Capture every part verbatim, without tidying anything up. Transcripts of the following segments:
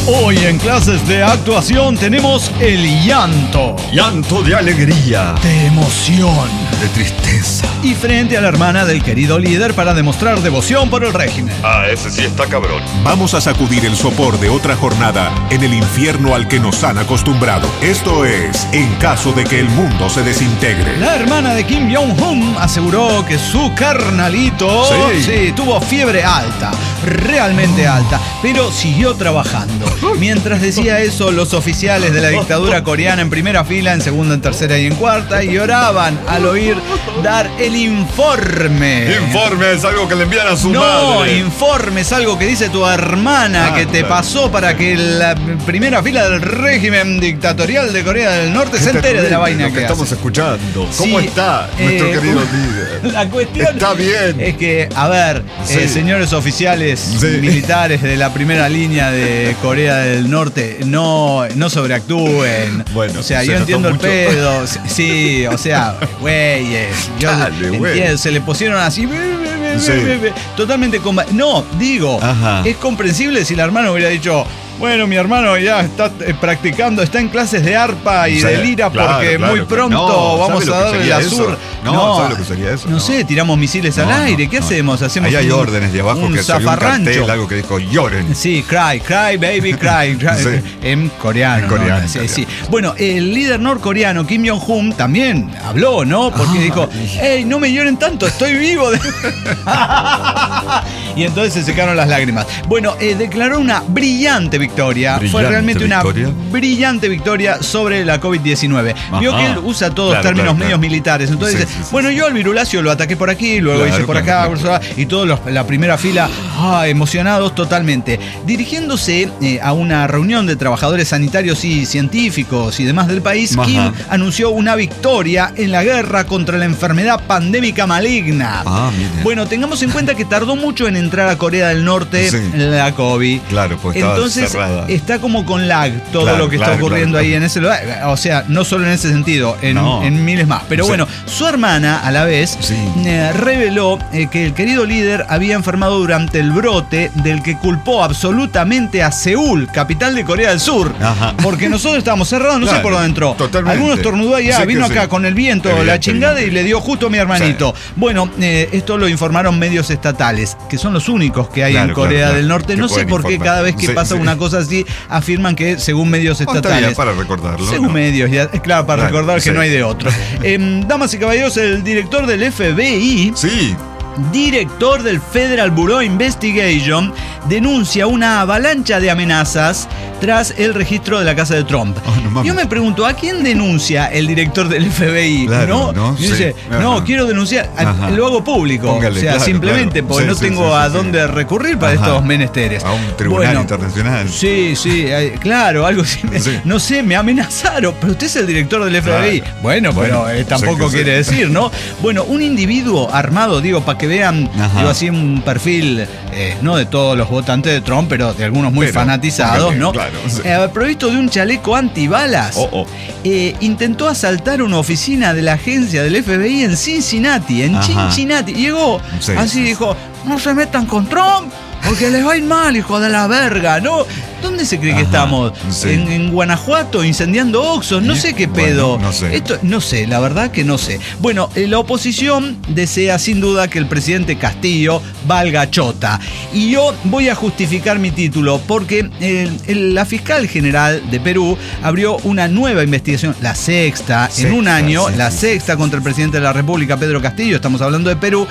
Hoy en clases de actuación tenemos el llanto. Llanto de alegría. De emoción. De tristeza. Y frente a la hermana del querido líder para demostrar devoción por el régimen. Ah, ese sí está cabrón. Vamos a sacudir el sopor de otra jornada en el infierno al que nos han acostumbrado. Esto es, en caso de que el mundo se desintegre. La hermana de Kim Jong-un aseguró que su carnalito sí. sí, tuvo fiebre alta, realmente alta, pero siguió trabajando. Mientras decía eso, los oficiales de la dictadura coreana en primera fila, en segunda, en tercera y en cuarta, lloraban al oír dar el informe. Informe es algo que le envían a su no, madre. No, informe es algo que dice tu hermana ah, que te claro. pasó para que la primera fila del régimen dictatorial de Corea del Norte se entere de la vaina que, que estamos hace. escuchando. ¿Cómo sí, está eh, nuestro querido líder? La cuestión está bien. Es que, a ver, sí. eh, señores oficiales sí. militares de la primera línea de Corea del Norte, no, no sobreactúen. Bueno, o sea, yo entiendo el pedo. Sí, o sea, güeyes. Yo Dale, entiendo, güey. Se le pusieron así. Sí. Totalmente. Comba- no, digo, Ajá. es comprensible si la hermana hubiera dicho. Bueno, mi hermano ya está eh, practicando, está en clases de arpa y sí, de lira claro, porque claro, muy pronto no, vamos a darle la sur. No, no, ¿sabes lo que sería eso? No, no sé, tiramos misiles no, al aire. ¿Qué no, hacemos? Hacemos Ahí hay un, órdenes de abajo un que salió un cartel, algo que dijo lloren. Sí, cry, cry, baby, cry. cry sí. En coreano. En coreano, ¿no? Sí, coreano. Sí. Bueno, el líder norcoreano Kim Jong-un también habló, ¿no? Porque ah, dijo, hey, no me lloren tanto, estoy vivo. Y entonces se secaron las lágrimas. Bueno, eh, declaró una brillante victoria. Brillante. Fue realmente victoria. Una brillante victoria sobre la covid diecinueve. Ajá. Vio que él usa todos claro, términos claro, medios claro. militares. Entonces sí, dice, sí, sí, bueno, sí. yo al virulacio lo ataqué por aquí, luego claro, hice por acá, claro, claro. y todos los, la primera fila, ah, emocionados totalmente. Dirigiéndose eh, a una reunión de trabajadores sanitarios y científicos y demás del país, Ajá. Kim anunció una victoria en la guerra contra la enfermedad pandémica maligna. Ah, bueno, tengamos en cuenta que tardó mucho en entrar a Corea del Norte sí. la COVID. Claro, pues estaba Entonces, cerrada. Está como con lag todo claro, lo que claro, está ocurriendo claro, ahí claro. en ese lugar. O sea, no solo en ese sentido, en, no. en miles más. Pero sí. bueno, su hermana, a la vez, sí. eh, reveló eh, que el querido líder había enfermado durante el brote del que culpó absolutamente a Seúl, capital de Corea del Sur. Ajá. Porque nosotros estábamos cerrados, no claro, sé por dónde entró. Totalmente. Algunos tornudó allá, sí vino acá sí. con el viento, Evidente, la chingada y le dio justo a mi hermanito. Sí. Bueno, eh, esto lo informaron medios estatales, que son los únicos que hay claro, en Corea claro, del Norte. No sé por qué cada vez que sí, pasa sí. una cosa así, afirman que según medios estatales. Oh, para recordarlo. Según ¿no? medios, ya, claro, para claro, recordar que sí. no hay de otro. eh, damas y caballeros, el director del F B I. Sí. Director del Federal Bureau Investigation denuncia una avalancha de amenazas tras el registro de la casa de Trump. Oh, no, Yo me pregunto, ¿a quién denuncia el director del F B I? Claro, ¿no? ¿no? Y dice, sí. no, quiero denunciar, Ajá. lo hago público. Póngale, o sea, claro, simplemente claro. porque sí, no sí, tengo sí, a sí, dónde sí. recurrir para Ajá. estos menesteres. A un tribunal bueno, internacional. Sí, sí, claro, algo así. Sí. No sé, me amenazaron, pero usted es el director del F B I. Claro. Bueno, bueno, pero eh, tampoco quiere sí. decir, ¿no? Bueno, un individuo armado, digo, para que vean, Ajá. digo así, un perfil, eh, no de todos los votantes de Trump, pero de algunos muy pero, fanatizados, okay, ¿no? Claro, sí. eh, provisto de un chaleco antibalas, oh, oh. Eh, intentó asaltar una oficina de la agencia del F B I en Cincinnati, en Ajá. Cincinnati. Llegó, sí, así sí, dijo, no se metan con Trump, porque les va a ir mal, hijo de la verga, ¿no? ¿Dónde se cree Ajá, que estamos? Sí. ¿En, en Guanajuato incendiando Oxxos? No sé qué pedo. Bueno, no sé. Esto, no sé, la verdad que no sé. Bueno, la oposición desea sin duda que el presidente Castillo valga chota. Y yo voy a justificar mi título porque el, el, la fiscal general de Perú abrió una nueva investigación, la sexta, sexta en un año, sí, la sí, sexta sí. contra el presidente de la República, Pedro Castillo, estamos hablando de Perú.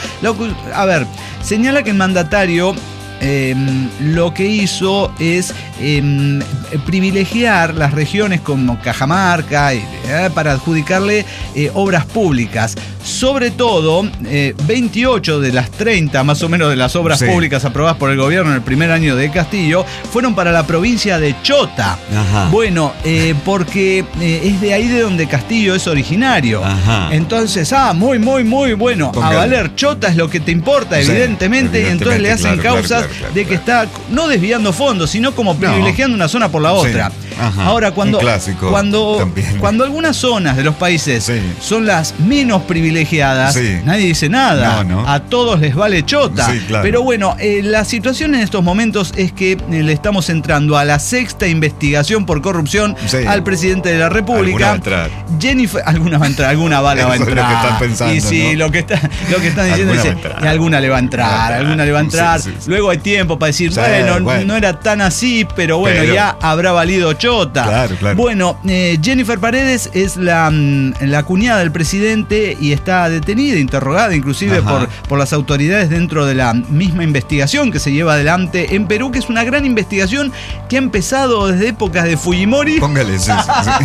A ver, señala que el mandatario Eh, lo que hizo es eh, privilegiar las regiones como Cajamarca eh, para adjudicarle eh, obras públicas. Sobre todo, eh, veintiocho de las treinta más o menos de las obras sí. públicas aprobadas por el gobierno en el primer año de Castillo fueron para la provincia de Chota. Ajá. Bueno, eh, porque eh, es de ahí de donde Castillo es originario. Ajá. Entonces, ah, muy, muy, muy bueno. Póngale. A valer, Chota es lo que te importa, sí, evidentemente, y entonces le hacen claro, causas claro, claro, claro, de que claro. está no desviando fondos, sino como privilegiando no. una zona por la otra. Sí. Ajá, Ahora, cuando, un clásico cuando, también. cuando algunas zonas de los países Sí. son las menos privilegiadas, Sí. nadie dice nada. No, no. A todos les vale chota. Sí, claro. Pero bueno, eh, la situación en estos momentos es que eh, le estamos entrando a la sexta investigación por corrupción Sí. al presidente de la República. Alguna va a entrar. Jennifer, alguna va a entrar, alguna bala va a Eso es lo entrar. que están pensando, Y sí, ¿no? lo que está, lo que están diciendo Alguna dice, va a entrar. y alguna le va a entrar, Va a entrar. alguna le va a entrar. Sí, sí, sí. Luego hay tiempo para decir, Sí, bueno, bueno. no era tan así, pero bueno, Pero- ya habrá valido chota. Claro, claro. Bueno, eh, Jennifer Paredes es la, mm, la cuñada del presidente y está detenida, interrogada inclusive Ajá. por, por las autoridades dentro de la misma investigación que se lleva adelante en Perú, que es una gran investigación que ha empezado desde épocas de Fujimori. Póngale, sí, sí, sí.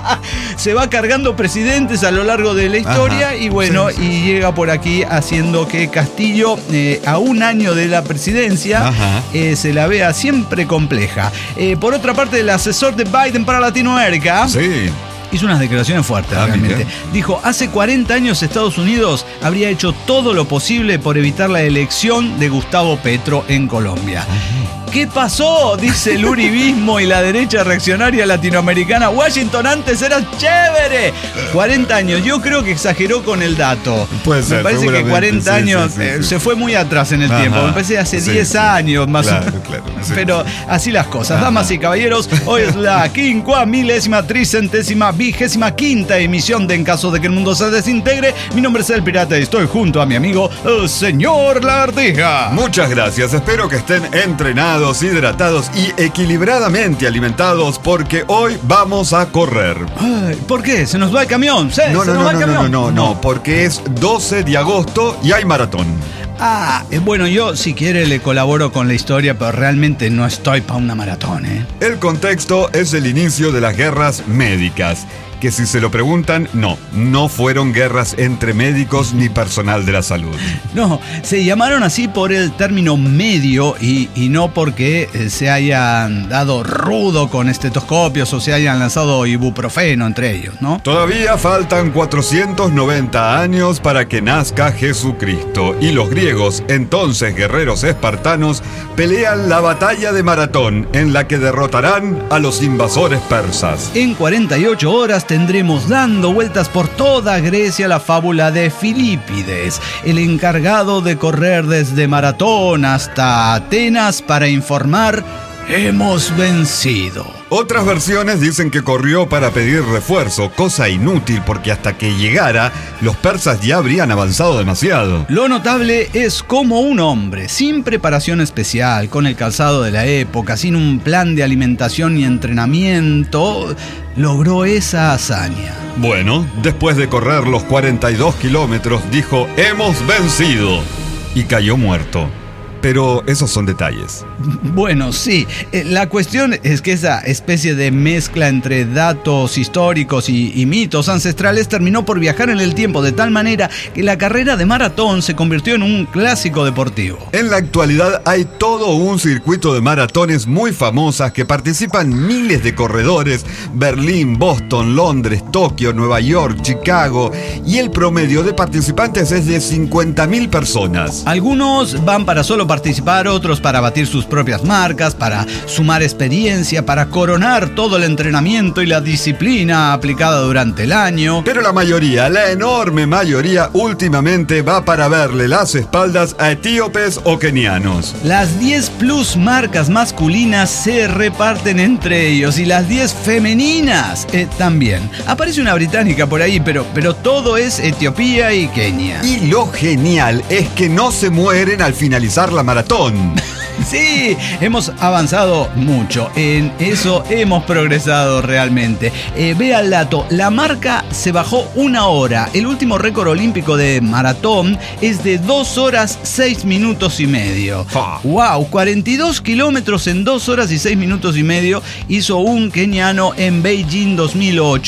Se va cargando presidentes a lo largo de la historia. Ajá. Y bueno, Sí, sí, y llega por aquí haciendo que Castillo, eh, a un año de la presidencia, Ajá. eh, se la vea siempre compleja. Eh, por otra parte, el asesor de Biden para Latinoamérica Sí. hizo unas declaraciones fuertes, Ah, realmente. mira. Dijo, hace cuarenta años Estados Unidos habría hecho todo lo posible por evitar la elección de Gustavo Petro en Colombia. ¿Qué pasó? Dice el uribismo y la derecha reaccionaria latinoamericana. Washington antes era chévere. cuarenta años. Yo creo que exageró con el dato. Puede ser, Me parece que seguramente, cuarenta sí, años sí, sí, eh, sí. se fue muy atrás en el Ajá. tiempo. Me parece hace Sí, diez sí. años más Claro, o menos. claro, sí. Pero así las cosas. Ajá. Damas y caballeros, hoy es la quincuá milésima tricentésima vigésima quinta emisión de En Caso de que el Mundo se Desintegre. Mi nombre es El Pirata y estoy junto a mi amigo, el señor Lagartija. Muchas gracias, espero que estén entrenados, hidratados y equilibradamente alimentados porque hoy vamos a correr. Ay, ¿por qué? ¿Se nos va el camión? ¿Se, No, ¿se no, nos no, va el no, no, camión? no, no, porque es doce de agosto y hay maratón. Ah, eh, bueno, yo si quiere le colaboro con la historia, pero realmente no estoy para una maratón, ¿eh? El contexto es el inicio de las guerras médicas, que si se lo preguntan, no, no fueron guerras entre médicos ni personal de la salud. No, se llamaron así por el término medio y, y no porque eh, se hayan dado rudo con estetoscopios o se hayan lanzado ibuprofeno entre ellos, ¿no? Todavía faltan cuatrocientos noventa años para que nazca Jesucristo y los griegos, entonces guerreros espartanos, pelean la batalla de Maratón en la que derrotarán a los invasores persas. En cuarenta y ocho horas tendremos dando vueltas por toda Grecia la fábula de Filipides, el encargado de correr desde Maratón hasta Atenas para informar: hemos vencido. Otras versiones dicen que corrió para pedir refuerzo, cosa inútil porque hasta que llegara, los persas ya habrían avanzado demasiado. Lo notable es cómo un hombre, sin preparación especial, con el calzado de la época, sin un plan de alimentación ni entrenamiento, logró esa hazaña. Bueno, después de correr los cuarenta y dos kilómetros, dijo, hemos vencido, y cayó muerto. Pero esos son detalles. Bueno, sí. Eh, La cuestión es que esa especie de mezcla entre datos históricos y, y mitos ancestrales terminó por viajar en el tiempo de tal manera que la carrera de maratón se convirtió en un clásico deportivo. En la actualidad hay todo un circuito de maratones muy famosas que participan miles de corredores: Berlín, Boston, Londres, Tokio, Nueva York, Chicago, y el promedio de participantes es de cincuenta mil personas. Algunos van para solo participar, otros para batir sus propias marcas, para sumar experiencia, para coronar todo el entrenamiento y la disciplina aplicada durante el año. Pero la mayoría, la enorme mayoría, últimamente va para verle las espaldas a etíopes o kenianos. Las diez plus marcas masculinas se reparten entre ellos y las diez femeninas eh, también. Aparece una británica por ahí, pero, pero todo es Etiopía y Kenia. Y lo genial es que no se mueren al finalizar la maratón. Sí, hemos avanzado mucho. En eso hemos progresado realmente. Eh, vea el dato, la marca se bajó una hora. El último récord olímpico de maratón es de dos horas seis minutos y medio. Fa. Wow, cuarenta y dos kilómetros en dos horas y seis minutos y medio hizo un keniano en Beijing dos mil ocho.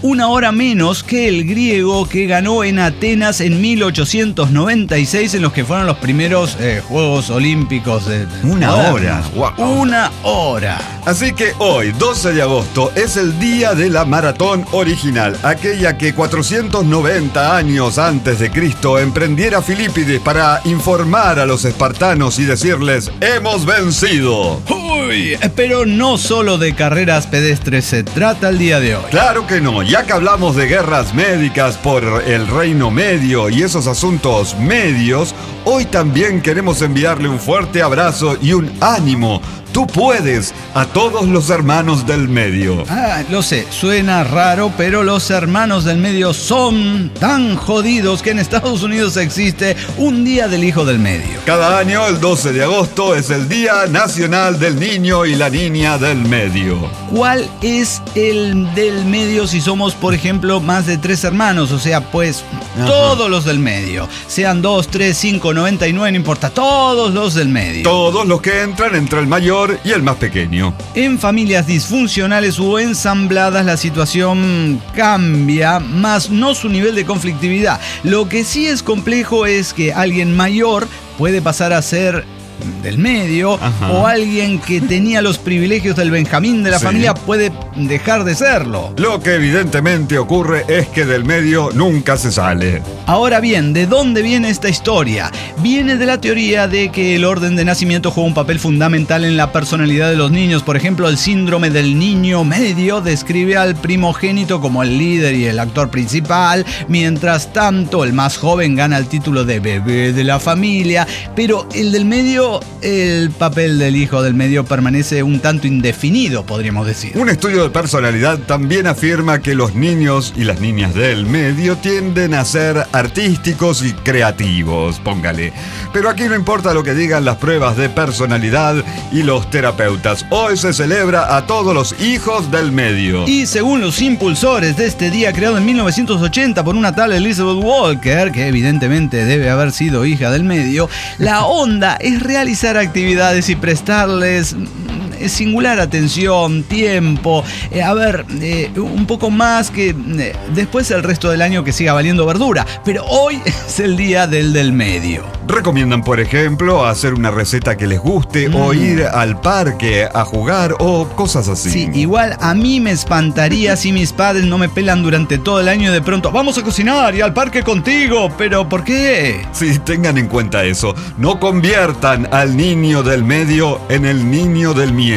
una hora menos que el griego que ganó en Atenas en mil ochocientos noventa y seis, en los que fueron los primeros eh, Juegos Olímpicos de, de Una modernos. hora. Wow. Una hora. Así que hoy, doce de agosto, es el día de la maratón original, aquella que cuatrocientos noventa años antes de Cristo emprendiera Filipides para informar a los espartanos y decirles: ¡hemos vencido! Uy, pero no solo de carreras pedestres se trata el día de hoy. Claro que no, ya que hablamos de guerras médicas por el Reino Medio y esos asuntos medios, hoy también queremos enviarle un fuerte abrazo y un ánimo. Tú puedes, a todos los hermanos del medio. Ah, lo sé, suena raro, pero los hermanos del medio son tan jodidos que en Estados Unidos existe un día del hijo del medio. Cada año, el doce de agosto, es el Día Nacional del Niño y la Niña del Medio. ¿Cuál es el del medio si somos, por ejemplo, más de tres hermanos? O sea, pues, Ajá. todos los del medio. Sean dos, tres, cinco, noventa y nueve, no importa, todos los del medio. Todos los que entran entre el mayor y el más pequeño. En familias disfuncionales o ensambladas la situación cambia, más no su nivel de conflictividad. Lo que sí es complejo es que alguien mayor puede pasar a ser del medio, Ajá. o alguien que tenía los privilegios del Benjamín de la sí. familia puede dejar de serlo. Lo que evidentemente ocurre es que del medio nunca se sale. Ahora bien, ¿de dónde viene esta historia? Viene de la teoría de que el orden de nacimiento juega un papel fundamental en la personalidad de los niños. Por ejemplo, el síndrome del niño medio describe al primogénito como el líder y el actor principal. Mientras tanto, el más joven gana el título de bebé de la familia, pero el del medio, el papel del hijo del medio permanece un tanto indefinido, podríamos decir. Un estudio de personalidad también afirma que los niños y las niñas del medio tienden a ser artísticos y creativos, póngale. Pero aquí no importa lo que digan las pruebas de personalidad y los terapeutas. Hoy se celebra a todos los hijos del medio. Y según los impulsores de este día, creado en mil novecientos ochenta por una tal Elizabeth Walker, que evidentemente debe haber sido hija del medio, la onda es realizar actividades y prestarles singular atención, tiempo, eh, a ver, eh, un poco más que eh, después el resto del año que siga valiendo verdura, pero hoy es el día del del medio. Recomiendan, por ejemplo, hacer una receta que les guste, mm. o ir al parque a jugar o cosas así. Sí, igual a mí me espantaría si mis padres no me pelan durante todo el año y de pronto vamos a cocinar y al parque contigo, pero ¿por qué? Sí, tengan en cuenta eso, no conviertan al niño del medio en el niño del miedo.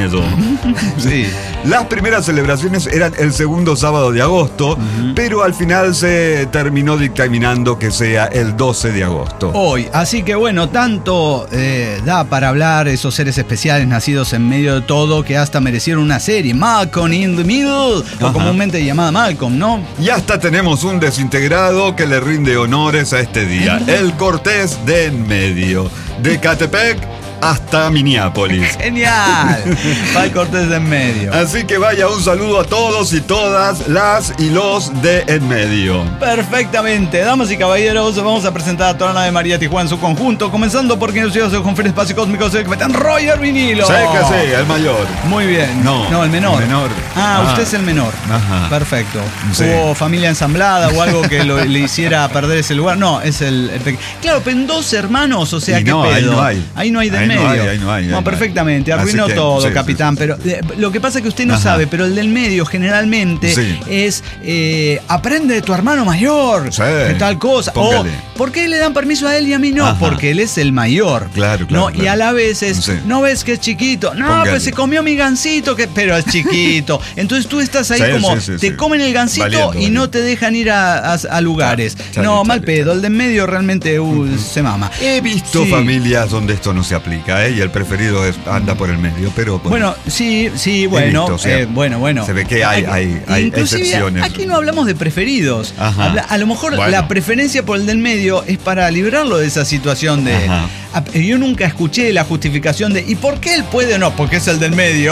Sí. Las primeras celebraciones eran el segundo sábado de agosto, uh-huh. pero al final se terminó dictaminando que sea el doce de agosto. Hoy, así que bueno, tanto eh, da para hablar esos seres especiales nacidos en medio de todo que hasta merecieron una serie, Malcolm in the Middle, Ajá. o comúnmente llamada Malcolm, ¿no? Y hasta tenemos un desintegrado que le rinde honores a este día, el Cortés de en medio, de Catepec hasta Minneapolis. ¡Genial! Va el Cortés de en medio. Así que vaya un saludo a todos y todas las y los de en medio. Perfectamente. Damas y caballeros, vamos a presentar a toda la de María Tijuana en su conjunto, comenzando por quien nos lleva a su conferencia espacio cósmico, el capitán Roger Vinilo. Sé que sí, el mayor. Muy bien. No, no el menor. El menor. Ah, ah, usted es el menor. Ajá. Perfecto. Sí. ¿Hubo familia ensamblada o algo que lo, le hiciera perder ese lugar? No, es el, el pequeño. Claro, pero en dos hermanos, o sea, y ¿qué no, pedo? Ahí no hay. Ahí no hay del ahí medio. No hay, ahí no hay, ahí no, no perfectamente. Arruinó que, todo, sí, capitán. Sí, sí. Pero eh, lo que pasa es que usted no Ajá. sabe, pero el del medio generalmente sí. es eh, aprende de tu hermano mayor. Sí. De tal cosa. Póngale. O ¿por qué le dan permiso a él y a mí no? Ajá. Porque él es el mayor. Claro, claro. ¿no? claro. Y a la vez es, sí. no ves que es chiquito. No, Póngale. pues se comió mi gansito, que, pero es chiquito. Entonces tú estás ahí sí, como, sí, sí, te sí. comen el gansito Valiendo, y valiendo. no te dejan ir a, a, a lugares. Chale, no, chale, mal chale, pedo. chale. El de en medio realmente uh, uh-huh. se mama. He visto Sí. familias donde esto no se aplica, ¿eh? Y el preferido es, anda por el medio, pero... Bueno, Bueno, sí, sí, bueno, visto, o sea, eh, bueno, bueno. se ve que hay- hay- hay Inclusive, excepciones. Aquí no hablamos de preferidos. Ajá. Habla- a lo mejor Bueno. la preferencia por el del medio es para librarlo de esa situación de... Ajá. Ah, yo nunca escuché la justificación de ¿y por qué él puede o no? Porque es el del medio.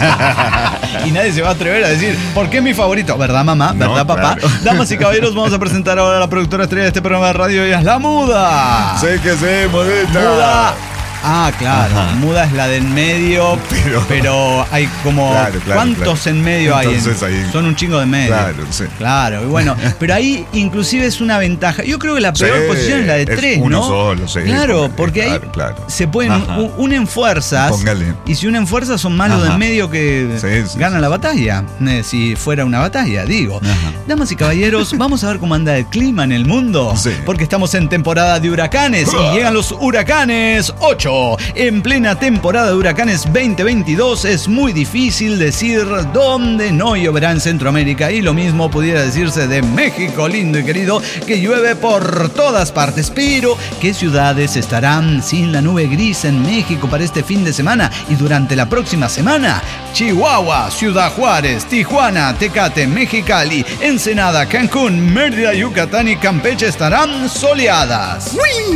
Y nadie se va a atrever a decir ¿por qué es mi favorito? ¿Verdad, mamá? ¿Verdad, No, papá? claro. Damas y caballeros, vamos a presentar ahora a la productora estrella de este programa de radio. Ella es la Muda. sé que sé, modesta. Muda. Ah, claro. Ajá. Muda es la del medio, pero, pero hay como... Claro, claro, ¿Cuántos claro. en medio Entonces hay? En, ahí- son un chingo de medio. Claro, sí. Claro, y bueno, pero ahí inclusive es una ventaja. Yo creo que la peor Sí, posición es la de es tres, uno ¿no? solo, sí, claro, póngale, porque ahí claro, claro. se pueden Ajá. u- unen fuerzas. Póngale. Y si unen fuerzas son más los Ajá. del medio que Sí, sí, ganan sí, la sí. batalla. Eh, si fuera una batalla, digo. Ajá. Damas y caballeros, vamos a ver cómo anda el clima en el mundo. Sí. Porque estamos en temporada de huracanes y llegan los huracanes ocho. En plena temporada de huracanes veinte veintidós es muy difícil decir dónde no lloverá en Centroamérica, y lo mismo pudiera decirse de México, lindo y querido, que llueve por todas partes. Pero, ¿qué ciudades estarán sin la nube gris en México para este fin de semana y durante la próxima semana? Chihuahua, Ciudad Juárez, Tijuana, Tecate, Mexicali, Ensenada, Cancún, Mérida, Yucatán y Campeche estarán soleadas.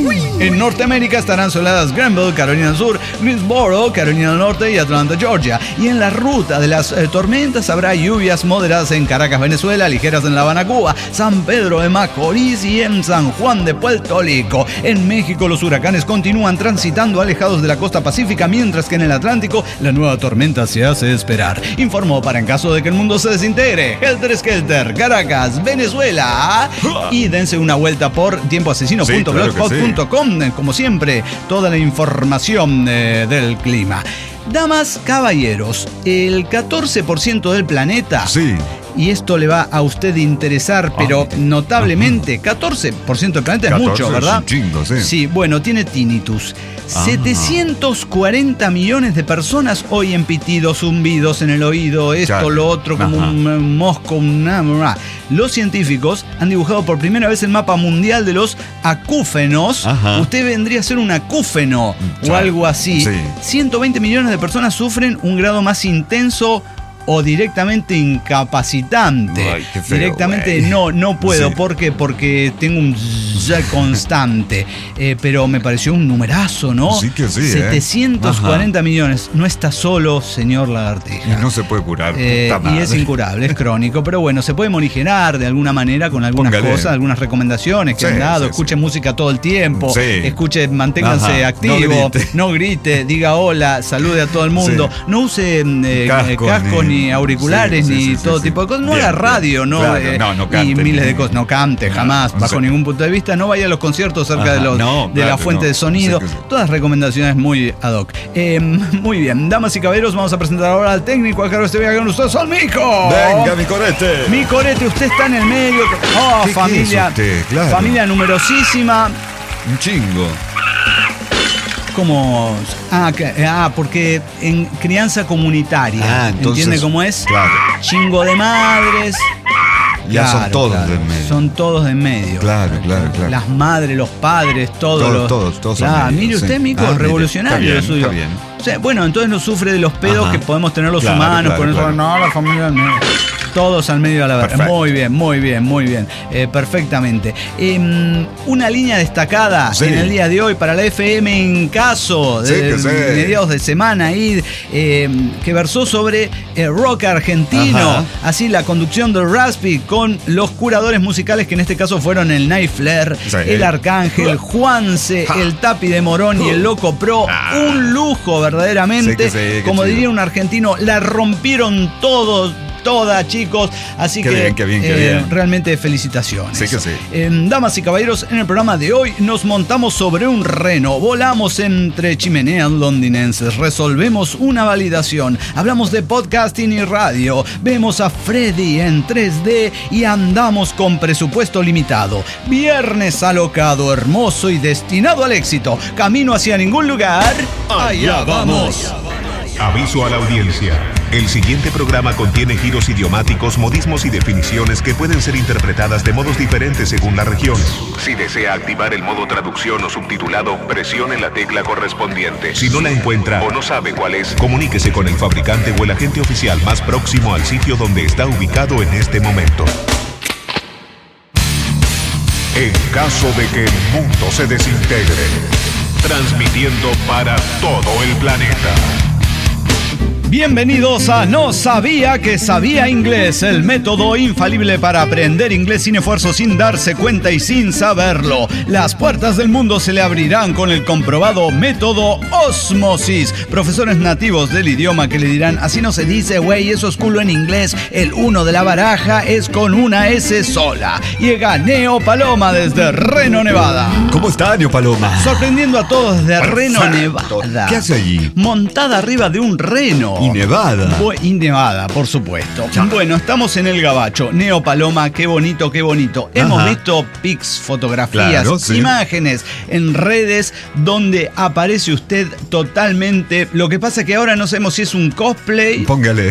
En Norteamérica estarán soleadas Granville, Carolina del Sur, Greensboro, Carolina del Norte y Atlanta, Georgia. Y en la ruta de las eh, tormentas habrá lluvias moderadas en Caracas, Venezuela, ligeras en La Habana, Cuba, San Pedro de Macorís y en San Juan de Puerto Rico. En México los huracanes continúan transitando alejados de la costa pacífica, mientras que en el Atlántico la nueva tormenta se hace esperar. Informó para en caso de que el mundo se desintegre, Helter Skelter, Caracas, Venezuela. Y dense una vuelta por tiempo asesino punto blogspot punto com. Como siempre, toda la información eh, del clima. Damas, caballeros, el catorce por ciento del planeta. Sí. Y esto le va a usted interesar, pero Ah, notablemente. catorce por ciento del planeta es catorce mucho, es ¿verdad? un chingo, sí. Sí, bueno, tiene tinnitus. Ah. setecientos cuarenta millones de personas oyen pitidos, zumbidos en el oído, esto, Claro. lo otro, como Ajá. un, un mosco, una... una. Los científicos han dibujado por primera vez el mapa mundial de los acúfenos. Ajá. Usted vendría a ser un acúfeno o Claro. algo así. Sí. ciento veinte millones de personas sufren un grado más intenso o directamente incapacitante. Ay, qué feo, directamente güey. no, no puedo. Sí. ¿Por qué? Porque tengo un zzz constante. Eh, pero me pareció un numerazo, ¿no? Sí que sí, ¿eh? setecientos cuarenta millones. No está solo, señor Lagartija. Y no se puede curar. Eh, puta y madre. es incurable, es crónico, pero bueno, se puede morigerar de alguna manera con algunas Póngale. cosas, algunas recomendaciones que Sí, han dado. sí, Escuche sí. música todo el tiempo, Sí. escuche, manténganse Ajá, activos, no grite. no grite, diga hola, salude a todo el mundo, Sí. no use eh, Casco, cascos ni, ni- auriculares sí, sí, ni sí, sí, todo sí. tipo de cosas. No Bien, haga bien. radio, no, Claro, eh, no, no y cante, miles de ni- cosas. No cante, No, jamás, no bajo sé. ningún punto de vista. No vaya a los conciertos cerca Ajá, de, los, no, de la claro, fuente no. de sonido. Sí que sí. Todas recomendaciones muy ad hoc. Eh, muy bien, damas y caballeros, vamos a presentar ahora al técnico, a Carlos Estevega, con ustedes, al Mico. Venga, mi corete. Mi corete, usted está en el medio. Oh, ¿Qué- qué familia. es usted? Claro. Familia numerosísima. Un chingo. Como. Ah, que- ah, porque en crianza comunitaria. Ah, entonces, ¿Entiende cómo es? claro. Chingo de madres. Ya son Claro, todos claro, de en medio. Son todos de en medio. Claro, claro, claro. Las madres, los padres, todos Todos, los. todos, todos son Claro, medios, mire usted, sí. Mico, Ah, mire, revolucionario está lo bien, suyo. está bien. O sea, bueno, entonces no sufre de los pedos Ajá. que podemos tener los Claro, humanos, claro, con eso, claro. no, la familia al medio. Todos al medio a la verdad. Perfecto. Muy bien, muy bien, muy bien. Eh, perfectamente. Eh, una línea destacada Sí. en el día de hoy para la F M en caso Sí, de que sí. mediados de semana ahí, eh, que versó sobre el rock argentino. Ajá. Así la conducción del Raspi con los curadores musicales que en este caso fueron el Night Flair, Sí. el Arcángel, Juanse, Ja. el Tapi de Morón y el Loco Pro. Ah. Un lujo verdaderamente. Sí que sí, qué Como chido. diría un argentino, la rompieron todos. Todas, chicos. Así Qué que bien, qué bien, qué eh, bien. realmente felicitaciones. Sí que sí. Eh, damas y caballeros, en el programa de hoy nos montamos sobre un reno, volamos entre chimeneas londinenses, resolvemos una validación, hablamos de podcasting y radio, vemos a Freddy en tres D y andamos con presupuesto limitado. Viernes alocado, hermoso y destinado al éxito. Camino hacia ningún lugar. Allá vamos. Aviso a la audiencia. El siguiente programa contiene giros idiomáticos, modismos y definiciones que pueden ser interpretadas de modos diferentes según la región. Si desea activar el modo traducción o subtitulado, presione la tecla correspondiente. Si no la encuentra o no sabe cuál es, comuníquese con el fabricante o el agente oficial más próximo al sitio donde está ubicado en este momento. En caso de que el mundo se desintegre, transmitiendo para todo el planeta. Bienvenidos a No Sabía que Sabía Inglés, el método infalible para aprender inglés sin esfuerzo, sin darse cuenta y sin saberlo. Las puertas del mundo se le abrirán con el comprobado método Ósmosis. Profesores nativos del idioma que le dirán, así no se dice, güey, eso es culo en inglés. El uno de la baraja es con una S sola. Llega Neo Paloma desde Reno, Nevada. ¿Cómo está, Neo Paloma? Sorprendiendo a todos desde Reno, Perfecto. Nevada. ¿Qué hace allí? Montada arriba de un reno. Y Nevada. Bu- y Nevada, por supuesto. Ya. Bueno, estamos en el Gabacho. Neo Paloma, qué bonito, qué bonito. Ajá. Hemos visto pics, fotografías, Claro, sí. imágenes en redes donde aparece usted totalmente. Lo que pasa es que ahora no sabemos si es un cosplay, Póngale.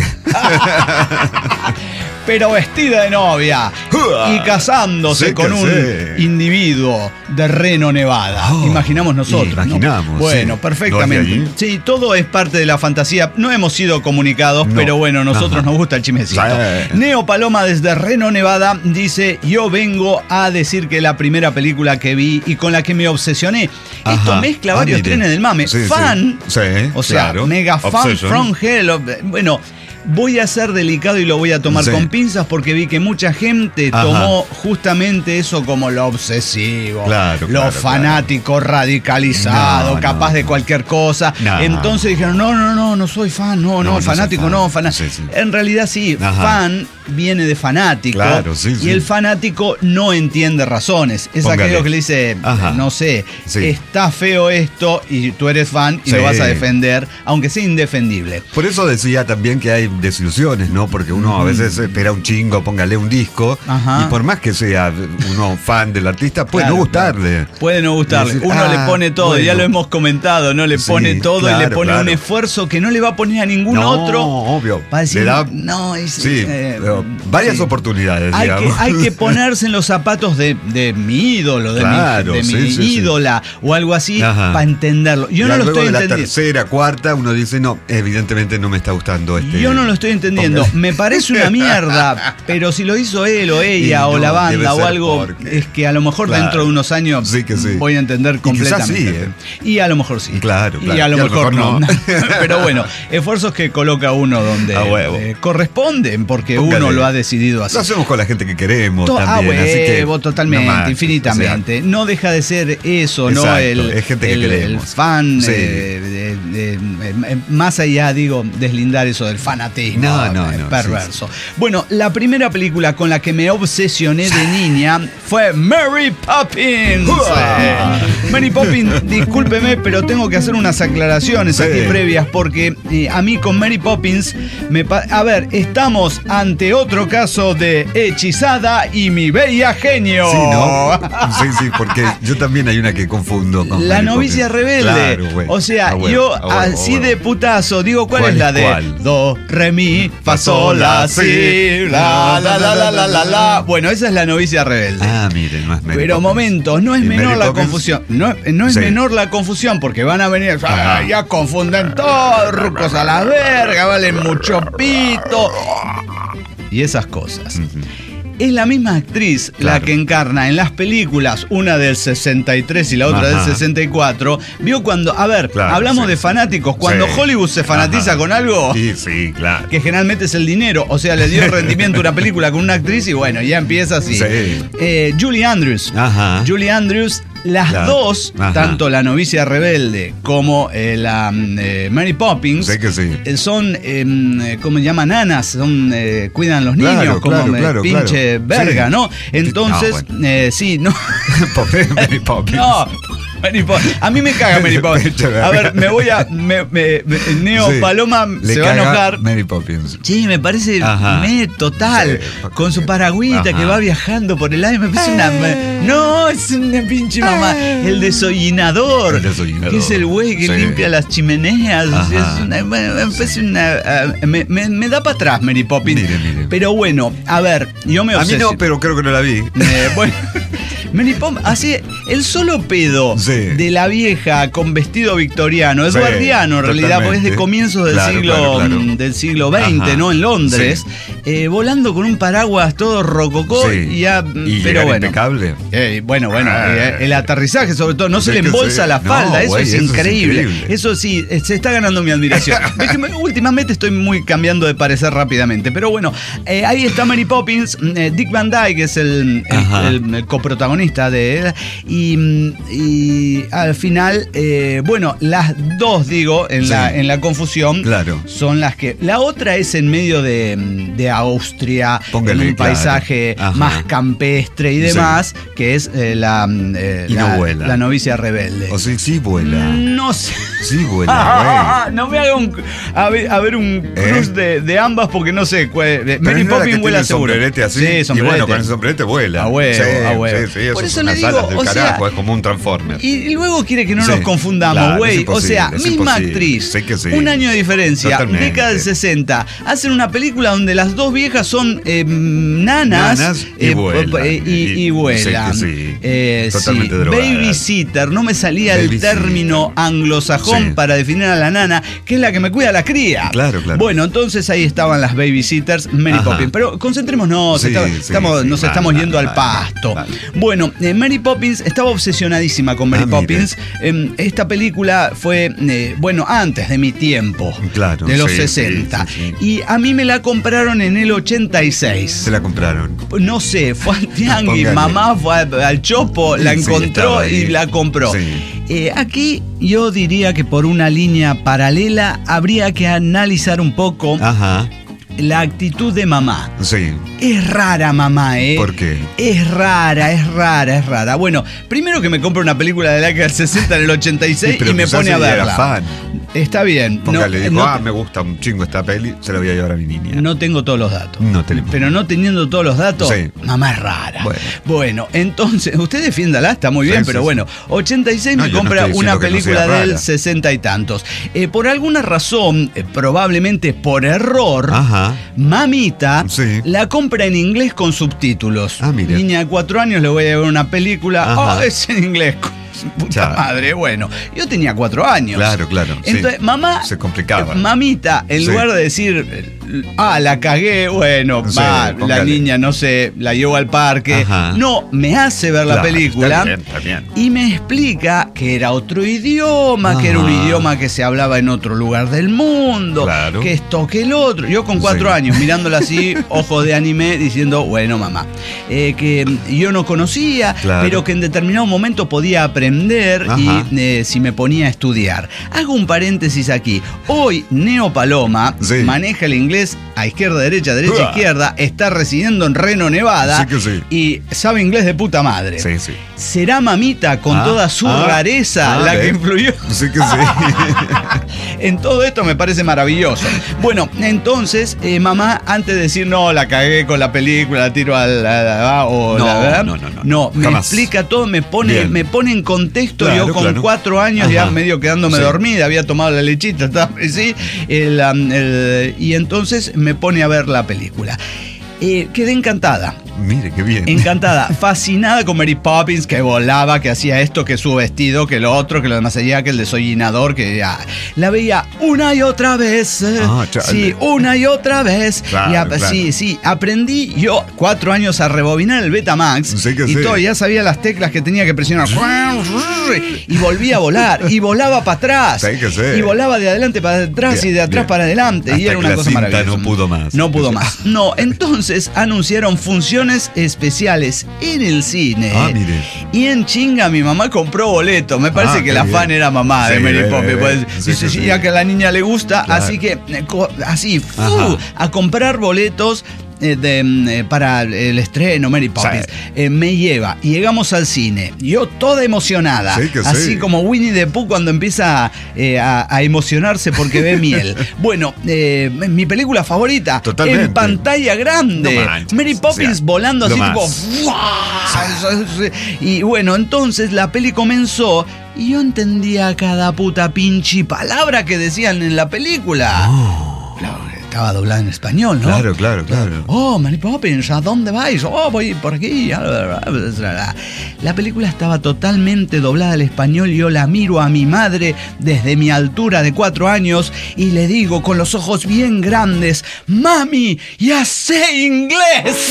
pero vestida de novia y casándose Sí, con un casé. individuo de Reno, Nevada. Oh, Imaginamos nosotros, ¿no? imaginamos, Bueno, sí. perfectamente. ¿No es de allí? Sí, todo es parte de la fantasía. No hemos sido comunicados, No. pero bueno, nosotros Ajá. nos gusta el chismecito. Sí. Neo Paloma desde Reno, Nevada, dice, yo vengo a decir que la primera película que vi y con la que me obsesioné, Ajá. esto mezcla Ah, varios mire. trenes del mame. Sí, sí. Fan, Sí, o sea, claro. mega fan Obsession. from hell. Bueno, voy a ser delicado y lo voy a tomar Sí. con pinzas porque vi que mucha gente Ajá. tomó justamente eso como lo obsesivo, Claro, lo claro, fanático radicalizado, No, capaz no. de cualquier cosa. No. Entonces dijeron, no, no, no, no soy fan, no, no, No, no soy fanático, fan. no, fanático. Sí, sí. En realidad sí, Ajá. fan viene de fanático. Claro, sí, y sí. el fanático no entiende razones. Es Póngale. aquello que le dice, Ajá. no sé, Sí. está feo esto y tú eres fan y Sí. lo vas a defender, aunque sea indefendible. Por eso decía también que hay desilusiones, ¿no? Porque uno a veces espera un chingo, póngale un disco, Ajá. y por más que sea uno fan del artista, puede Claro, no gustarle. claro. Puede no gustarle. Y decir, Uno ah, le pone todo, bueno. ya lo hemos comentado, ¿no? Le Sí, pone todo y le claro, pone claro. un esfuerzo que no le va a poner a ningún No, otro. obvio. Para decir, Le da- no, es, Sí, eh, pero varias sí. oportunidades, Hay que, digamos. hay que ponerse en los zapatos de, de mi ídolo, de Claro, mi, de sí, mi sí, sí. ídola o algo así Ajá. para entenderlo. Yo Ya no lo luego estoy de la entendiendo. tercera, cuarta, uno dice, no, evidentemente no me está gustando este. Yo no lo estoy entendiendo. Póngale. Me parece una mierda, pero si lo hizo él o ella Y o no, la debe banda o ser algo, porque- es que a lo mejor Claro. dentro de unos años Sí que sí. voy a entender Y quizás completamente. sí, ¿eh? Y a lo mejor sí. Claro, Y claro. a lo Y a lo mejor, mejor no. no. Pero bueno, esfuerzos que coloca uno donde A huevo. eh, corresponden, porque Póngale. uno lo ha decidido así. Lo hacemos con la gente que queremos To- ah, también, así que huevo, totalmente, no más, infinitamente. No deja de ser eso, ¿no? Exacto, El, es gente que el- queremos. el fan, Sí. eh, de- de- de- más allá, digo, deslindar eso del fanatismo No, no, eh, no, perverso. Bueno, la primera película con la que me obsesioné de niña fue Mary Poppins. ¡Uah! Eh, Mary Poppins, discúlpeme, pero tengo que hacer unas aclaraciones Sí. aquí previas porque eh, a mí con Mary Poppins me pa- a ver, estamos ante otro caso de hechizada y mi bella genio. Sí, ¿no? Sí, sí, porque yo también hay una que confundo con La Mary novicia Poppins. rebelde. Claro, güey. O sea, Ah, huevo, yo ah, huevo, así ah, de huevo. putazo, digo, ¿cuál, ¿Cuál es la es de cuál? do, re, mi, fa, sol, la, si, la, la, la, la, la, la, la? Bueno, esa es la novicia rebelde. Ah, miren, no es Mary Pero Poppins. momentos, no es ¿Y menor Mary la Poppins? confusión. No, no es Sí. menor la confusión porque van a venir. Ajá. "Ah, ya confunden todo, rucos a la verga, valen mucho pito. Y esas cosas. Ujú. Es la misma actriz la Claro. que encarna en las películas, una del sesenta y tres y la otra Ajá. del sesenta y cuatro. Vio cuando, a ver, Claro, hablamos sí, de sí. fanáticos, cuando Sí. Hollywood se fanatiza Ajá. con algo, Sí, sí, claro. que generalmente es el dinero, o sea, le dio el rendimiento a una película con una actriz y bueno, ya empieza así. Sí. Eh, Julie Andrews. Ajá. Julie Andrews, las La- dos, ajá. tanto la novicia rebelde como eh, la mm, eh, Mary Poppins, Sé que sí. eh, son, eh, ¿cómo se llama? Nanas, son, eh, cuidan los Claro, niños, como claro, eh, claro, pinche claro. verga, Sí. ¿no? Entonces, No, bueno. eh, sí, no. Pobre Mary Poppins. No, Mary Poppins. A mí me caga Mary Poppins. Pinche verga. A ver, me voy a. Me, me- me- Neo Sí. Paloma Le se va a caga enojar. Mary Poppins. Sí, me parece Ajá. me total. Sí. Con su paragüita Ajá. que va viajando por el aire. Me parece una. No, es una pinche mamá. El desollinador. El desollinador. Que es el güey que Sí. limpia las chimeneas. O sea, Ajá. es una, bueno, me parece una. ah, me, me- me da para atrás, Mary Poppins. Mire, mire. Pero bueno, a ver, yo me A mí obsesiono. no, pero creo que no la vi. Eh, bueno, Mary Poppins, así, el solo pedo Sí. de la vieja con vestido victoriano, Sí, eduardiano en realidad, porque es de totalmente. comienzos del Claro, siglo claro, claro. del siglo veinte, Ajá, ¿no? En Londres. sí. eh, volando con un paraguas todo rococó. Sí. Y ya, ¿Y pero bueno. impecable? Eh, bueno, bueno, Ah. eh, el aterrizaje sobre todo, no se le embolsa sí. la falda, No, eso, güey, es eso es increíble. increíble. Eso sí, eh, se está ganando mi admiración. Es que me- últimamente estoy muy cambiando de parecer rápidamente, pero bueno, eh, ahí está Mary Poppins, eh, Dick Van Dyke es el, Ajá. el, el- el coprotagonista de él, y, y al final, eh, bueno, las dos, digo, en, Sí. la, en la confusión, Claro. son las que... La otra es en medio de, de Austria, Póngale, en un claro. paisaje Ajá. más campestre y Sí. demás, que es eh, la, eh, Y no la, vuela. la novicia rebelde. O sea, sí vuela. No sé. Sí vuela, no me haga un, a ver, a ver un ¿Eh? cruz de, de ambas porque no sé. cuál- güey. Mary Pero no era Poppins que vuela tiene el seguro. sombrerete así. Sí, Y sombrerete. bueno, con el sombrerete vuela. A huevo, sí, a huevo. Sí, sí, eso Por es eso unas le digo, alas del o sea, carajo, es como un Transformer. Y luego quiere que no Sí, nos confundamos, claro, güey. es O sea, imposible, es misma imposible. actriz, Sé que sí. un año de diferencia, Totalmente. década del sesenta, hacen una película donde las dos viejas son eh, nanas, Nanas y eh, vuelan. eh, y, y Y- vuelan. sé que sí. Eh, Totalmente sí. drogadas. Babysitter, no me salía el Babysitter. término anglosajón Sí. para definir a la nana, que es la que me cuida a la cría. Claro, claro. Bueno, entonces ahí estaban las babysitters, Mary Ajá. Poppins. Pero concentrémonos, Sí, está- sí, estamos, sí. nos Vale, estamos vale, yendo al vale, pasto. vale. Bueno, eh, Mary Poppins estaba obsesionadísima con Mary Ah, mire. Poppins. Eh, esta película fue, eh, bueno, antes de mi tiempo, Claro, de los sí, sesenta. sí, sí, Y a mí me la compraron en el ochenta y seis. Se la compraron. No sé, fue al tianguis, Póngale. mamá fue al, al chopo, la Sí, encontró estaba ahí. y la compró. Sí. Eh, aquí yo diría que por una línea paralela habría que analizar un poco Ajá. la actitud de mamá. Sí. Es rara mamá, ¿eh? ¿Por qué? Es rara, es rara, es rara. Bueno, primero que me compro una película de la década del sesenta en el ochenta y seis Sí, pero y me quizás pone a ella era verla. fan. Está bien. Póngale, no, dijo, no- ah, me gusta un chingo esta peli, se la voy a llevar a mi niña. no tengo todos los datos. No tenemos. Pero no teniendo todos los datos, Sí. mamá es rara. Bueno. Bueno, entonces, usted defiéndala, está muy Sí, bien, sí, pero sí. bueno, ochenta y seis No, me yo no compra estoy diciendo una que no película sea del rara. sesenta y tantos. Eh, por alguna razón, eh, probablemente por error, Ajá. mamita Sí. la compra en inglés con subtítulos. Ah, mire. Niña de cuatro años, le voy a ver una película. Ajá. Oh, es en inglés. Puta Chao. madre, bueno. Yo tenía cuatro años. Claro, claro, sí. Entonces, mamá. Se complicaba. Mamita, en Sí. lugar de decir, ah, la cagué, bueno, Sí, va, la póngale. niña, no sé, la llevo al parque. Ajá. No, me hace ver la Claro, película. está bien, está bien. Y me explica que era otro idioma, que era un Ajá. idioma que se hablaba en otro lugar del mundo, Claro. que esto, que el otro. Yo con cuatro Sí. años, mirándola así, ojos de anime, diciendo, bueno, mamá, eh, que yo no conocía, Claro. pero que en determinado momento podía aprender Ajá. y eh, si me ponía a estudiar. Hago un paréntesis aquí. Hoy, Neo Paloma Sí. maneja el inglés a izquierda, derecha, derecha, Uah. izquierda, está residiendo en Reno, Nevada, Sí que sí. y sabe inglés de puta madre. Sí, sí. ¿Será mamita con Ah, toda su ah, rareza ah, la ve. que influyó? Sí que sí. En todo esto me parece maravilloso. Bueno, entonces, eh, mamá, antes de decir, no, la cagué con la película, la tiro al... a- a- o No, la verdad, no, no, no, no, me jamás. explica todo, me pone, Bien. me pone en contexto. Claro, yo con claro. cuatro años ya Ajá. medio quedándome Sí. dormida, había tomado la lechita, estaba así, el, um, el- y entonces me pone a ver la película. Eh, quedé encantada. Mire, qué bien. Encantada, fascinada con Mary Poppins, que volaba, que hacía esto, que su vestido, que lo otro, que lo demás allá, que el desollinador, que ya. La veía una y otra vez. eh. Ah, chale. Sí, una y otra vez. Claro, Y ap- claro. Sí, sí. Aprendí yo cuatro años a rebobinar el Betamax. Sí que y sí. todo, ya sabía las teclas que tenía que presionar. Y volvía a volar. Y volaba para atrás. Sí que sí. Y volaba de adelante para atrás y Bien, de atrás bien. para adelante. Hasta y era que una la cosa cinta maravillosa. no pudo más. No pudo más. No, entonces anunciaron funciones especiales en el cine. Ah, mire. Y en chinga mi mamá compró boleto. Me parece Ah, que qué la bien. fan era mamá de Sí, Mary ve, Poppins. ve, ve. Pues, Sí, dice, sí, sí, sí. ya que a la niña le gusta, Claro. así que eh, co- así, fu, Ajá. a comprar boletos. eh, de, mm, eh, para el estreno Mary Poppins. Sí. Eh, me lleva y llegamos al cine, yo toda emocionada, Sí que sí. así como Winnie the Pooh cuando empieza eh, a, a emocionarse porque ve miel. Bueno, eh, mi película favorita Totalmente. en pantalla grande, No manches, Mary Poppins o sea, volando lo así más. tipo ¡fua! Y bueno, entonces la peli comenzó y yo entendía cada puta pinche palabra que decían en la película. La- estaba doblada en español, ¿no? Claro, claro, claro. Oh, Mary Poppins, ¿a dónde vais? Oh, voy por aquí. La película estaba totalmente doblada al español y yo la miro a mi madre desde mi altura de cuatro años y le digo con los ojos bien grandes, ¡Mami, ya sé inglés!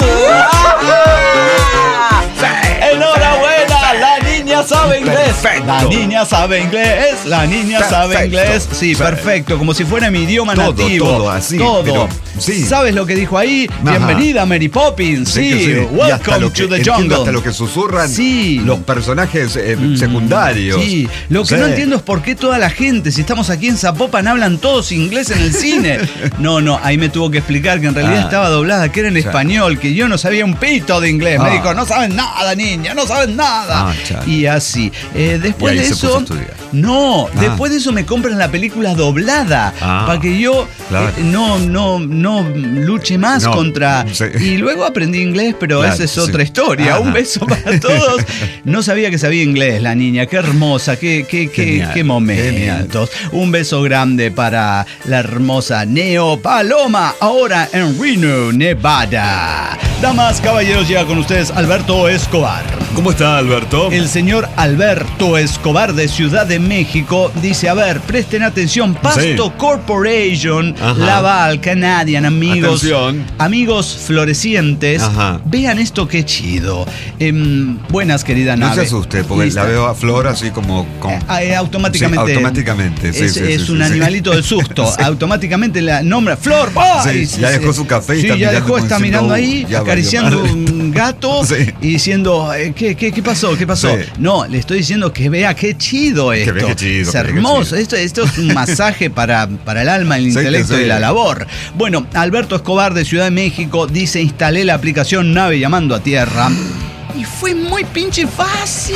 ¡Enhorabuena! ¡La niña sabe inglés! Perfecto. La niña sabe inglés, la niña Perfecto. sabe inglés. Sí, perfecto, como si fuera mi idioma Todo, nativo. todo así, Todo. pero, sí. ¿Sabes lo que dijo ahí? Ajá. Bienvenida, Mary Poppins. Sí, Sí, sí. Y hasta welcome lo que, to the entiendo jungle. hasta lo que susurran Sí. los personajes eh, secundarios. Sí, lo que Sí. no entiendo es por qué toda la gente, si estamos aquí en Zapopan, hablan todos inglés en el cine. No, no, ahí me tuvo que explicar que en realidad Ah. estaba doblada, que era en Claro. español, que yo no sabía un pito de inglés. Me Ah. dijo, no sabes nada, niña, no sabes nada. Ah, chale. Y así. Eh, después Y ahí de se puso eso. a estudiar. No, Ah. después de eso me compran la película doblada. Ah. Para que yo Claro. eh, no, no, no luche más No, contra. sí. Y luego aprendí inglés, pero Claro, esa es sí. otra historia. Ajá. Un beso para todos. No sabía que sabía inglés la niña. Qué hermosa, qué, qué, qué, Genial, qué momentos. Un beso grande para la hermosa Neo Paloma, ahora en Reno, Nevada. Damas, caballeros, llega con ustedes Alberto Escobar. ¿Cómo está, Alberto? El señor Alberto Escobar de Ciudad de México dice, a ver, presten atención, Pasto Sí. Corporation, Ajá. Laval, Canadian, amigos, Atención. amigos florecientes, Ajá. vean esto qué chido. Em, buenas, querida No nave. se asuste, porque Lista. la veo a Flor así como... con- Eh, eh, automáticamente. Sí, automáticamente, sí, es sí, es sí, un sí, animalito sí. del susto. Sí. Automáticamente la nombra Flor. Sí, ¡Ay! ya dejó su café y sí, está ya mirando dejó, como está diciendo, mirando "Uh, ahí, ya valió acariciando madre". un gato Sí. y diciendo, eh, ¿qué, qué, qué pasó? ¿Qué pasó? Sí. No, le estoy diciendo que vea qué chido esto. vea qué chido, es que vea qué hermoso. chido. Esto, esto es un masaje para, para el alma, el Sí, intelecto que sí. y la labor. Bueno, Alberto Escobar de Ciudad de México dice, instalé la aplicación Nave Llamando a Tierra. Y fue muy pinche fácil.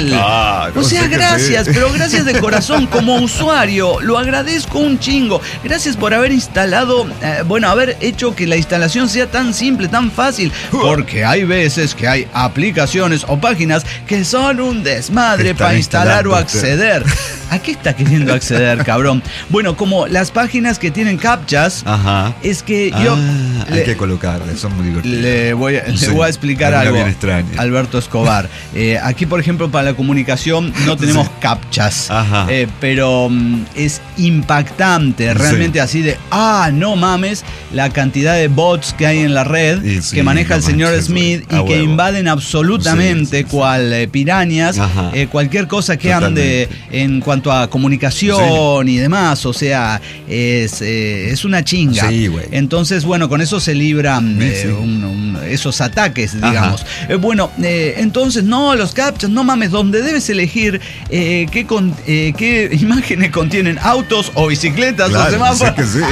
Ah, claro, o sea, sé que gracias, sí. pero gracias de corazón como usuario. Lo agradezco un chingo. Gracias por haber instalado, eh, bueno, haber hecho que la instalación sea tan simple, tan fácil. Porque hay veces que hay aplicaciones o páginas que son un desmadre Están para instalar o instalando, acceder. ¿A qué está queriendo acceder, cabrón? Bueno, como las páginas que tienen captchas, Ajá. es que yo... Ah, hay le- que colocarle, son muy divertidos. le voy a, le Sí, voy a explicar alguna algo. bien extraña. Alberto Escobar. Eh, aquí, por ejemplo, para la comunicación no tenemos Sí. captchas. Ajá. Eh, pero mm, es impactante, realmente Sí. así de, ah, no mames, la cantidad de bots que hay en la red Y sí, que maneja no el señor manches, Smith güey, y a que huevo. invaden absolutamente Sí, sí, sí. cual eh, pirañas, Ajá. eh, cualquier cosa que ande Totalmente. en cuanto a comunicación y demás. O sea, es, eh, es una chinga. Sí, güey. Entonces, bueno, con eso se libran Sí, eh, sí. un- un- esos ataques, Ajá. digamos. Eh, bueno, eh, entonces, no, los captchas, no mames, donde debes elegir eh, qué, con- eh, qué imágenes contienen autos o bicicletas o Claro, semáforos. sé que sí.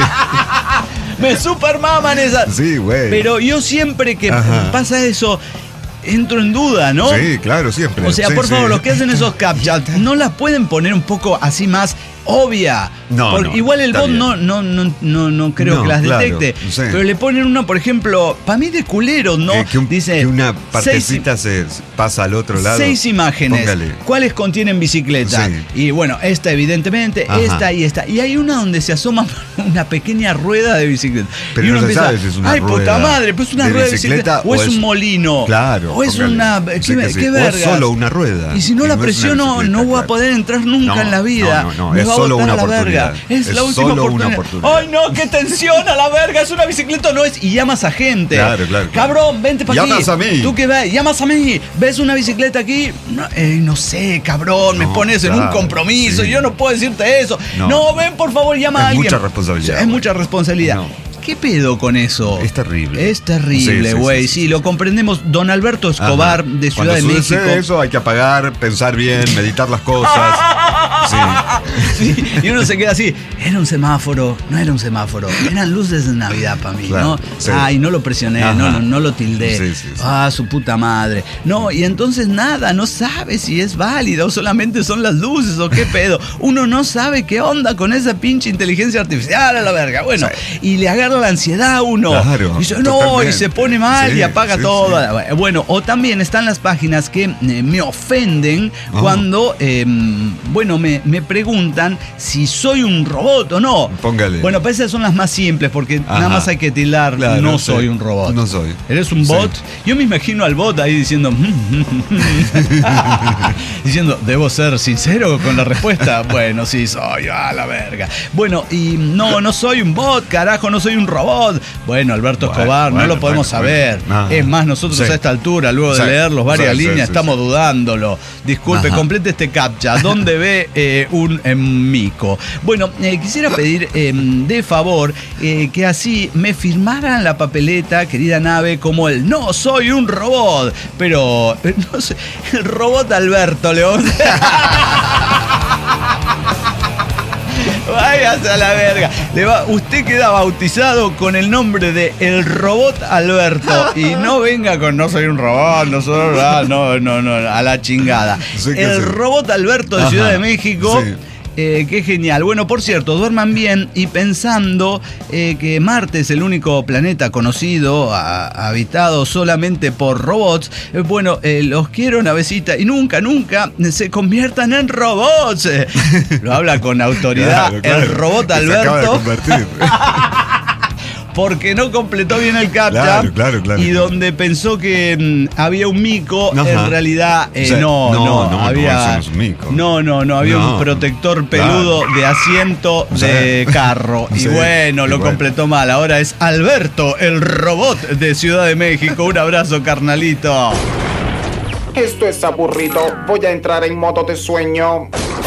Me super maman esas. Sí, güey. Pero yo siempre que Ajá. pasa eso, entro en duda, ¿no? Sí, claro, siempre. O sea, Sí, por sí. favor, los que hacen esos captchas, ¿no las pueden poner un poco así más obvia? No, Porque no, igual el está bot bien. no, no, no, no, no creo No, que las claro, detecte. sí. Pero le ponen una, por ejemplo, para mí de culero, ¿no? Eh, que, un- Dice que una seis- partecita se pasa al otro lado. Seis imágenes. Póngale. ¿Cuáles contienen bicicleta? Sí. Y bueno, esta evidentemente, Ajá. esta y esta. Y hay una donde se asoma una pequeña rueda de bicicleta. Pero y uno no se empieza, sabe si es una ay, rueda puta madre, pues una de rueda de bicicleta. bicicleta O es o es- un molino. Claro. O es póngale. una. ¿Qué, Sí que qué sí. O es vergas? solo una rueda. Y si no Y la no es una presiono, bicicleta, no voy a claro. poder entrar nunca No, en la vida. no, no, no, Me es va a solo botar una a la verga. oportunidad. Es, Es la última solo una oportunidad. oportunidad. Ay, no, qué tensión a la verga. Es una bicicleta, no es. Y llamas a gente. Claro, claro, claro. Cabrón, vente para aquí. Llamas a mí. Tú que ves, llamas a mí. ¿Ves una bicicleta aquí? No, eh, no sé, cabrón. Me No, pones en un claro, compromiso. sí. Yo no puedo decirte eso. No, No. ven, por favor, llama Es a alguien. mucha responsabilidad, Es güey. mucha responsabilidad. No. ¿Qué pedo con eso? Es terrible. Es terrible, Sí, sí, güey. Sí, sí, sí, sí, lo sí. comprendemos. Don Alberto Escobar, Ajá. de Ciudad Cuando de sucede México. eso hay que apagar, pensar bien, meditar las cosas. Sí. Sí, y uno se queda así, era un semáforo, no era un semáforo, eran luces de Navidad para mí, Claro, ¿no? sí. Ay, no lo presioné, Ajá. no, no, no lo tildé. Sí, sí, sí. Ah, su puta madre. No, y entonces nada, no sabe si es válido o solamente son las luces o qué pedo. Uno no sabe qué onda con esa pinche inteligencia artificial a la verga. Bueno, y le agarra agarra la ansiedad uno. Claro, y dice, no, totalmente. y se pone mal Sí, y apaga sí, todo. sí. Bueno, o también están las páginas que eh, me ofenden Oh. cuando, eh, bueno, me, me preguntan si soy un robot o no. Póngale. Bueno, pues esas son las más simples porque Ajá. nada más hay que tildar, Claro, no sí. soy un robot. No soy. ¿Eres un Sí. bot? Yo me imagino al bot ahí diciendo, diciendo, ¿debo ser sincero con la respuesta? Bueno, sí, soy, a la verga. Bueno, y no, no soy un bot, carajo, no soy un robot. Bueno, Alberto Bueno, Escobar, bueno, no lo podemos bueno, saber. bueno. Ah. Es más, nosotros Sí. a esta altura, luego de Sí. leerlos varias Sí, sí, líneas, sí, estamos sí. dudándolo. Disculpe, Ajá. complete este captcha. ¿Dónde ve eh, un eh, mico? Bueno, eh, quisiera pedir eh, de favor eh, que así me firmaran la papeleta, querida nave, como el no soy un robot. Pero, eh, no sé, el robot Alberto, León. Váyase a la verga. Le va, usted queda bautizado con el nombre de el robot Alberto. Y no venga con no soy un robot, no soy ah, no, no, no, a la chingada. Sí que el sí. robot Alberto de Ajá. Ciudad de México. Sí. Eh, qué genial. Bueno, por cierto, duerman bien y pensando eh, que Marte es el único planeta conocido, a, habitado solamente por robots. Eh, bueno, eh, los quiero, navecita, y nunca, nunca se conviertan en robots. Eh, lo habla con autoridad Claro, claro. el robot Que se acaba de Alberto. convertir. Porque no completó bien el captcha. Claro, claro, claro. Y donde pensó que mm, había un mico, Ajá. en realidad eh, O sea, no, no, no, no, no, había. eso no es un mico. No, no, no, había No. un protector peludo de asiento O sea, de carro. Y sí, bueno, y lo bueno. completó mal. Ahora es Alberto, el robot de Ciudad de México. Un abrazo, carnalito. Esto es aburrido. Voy a entrar en modo de sueño.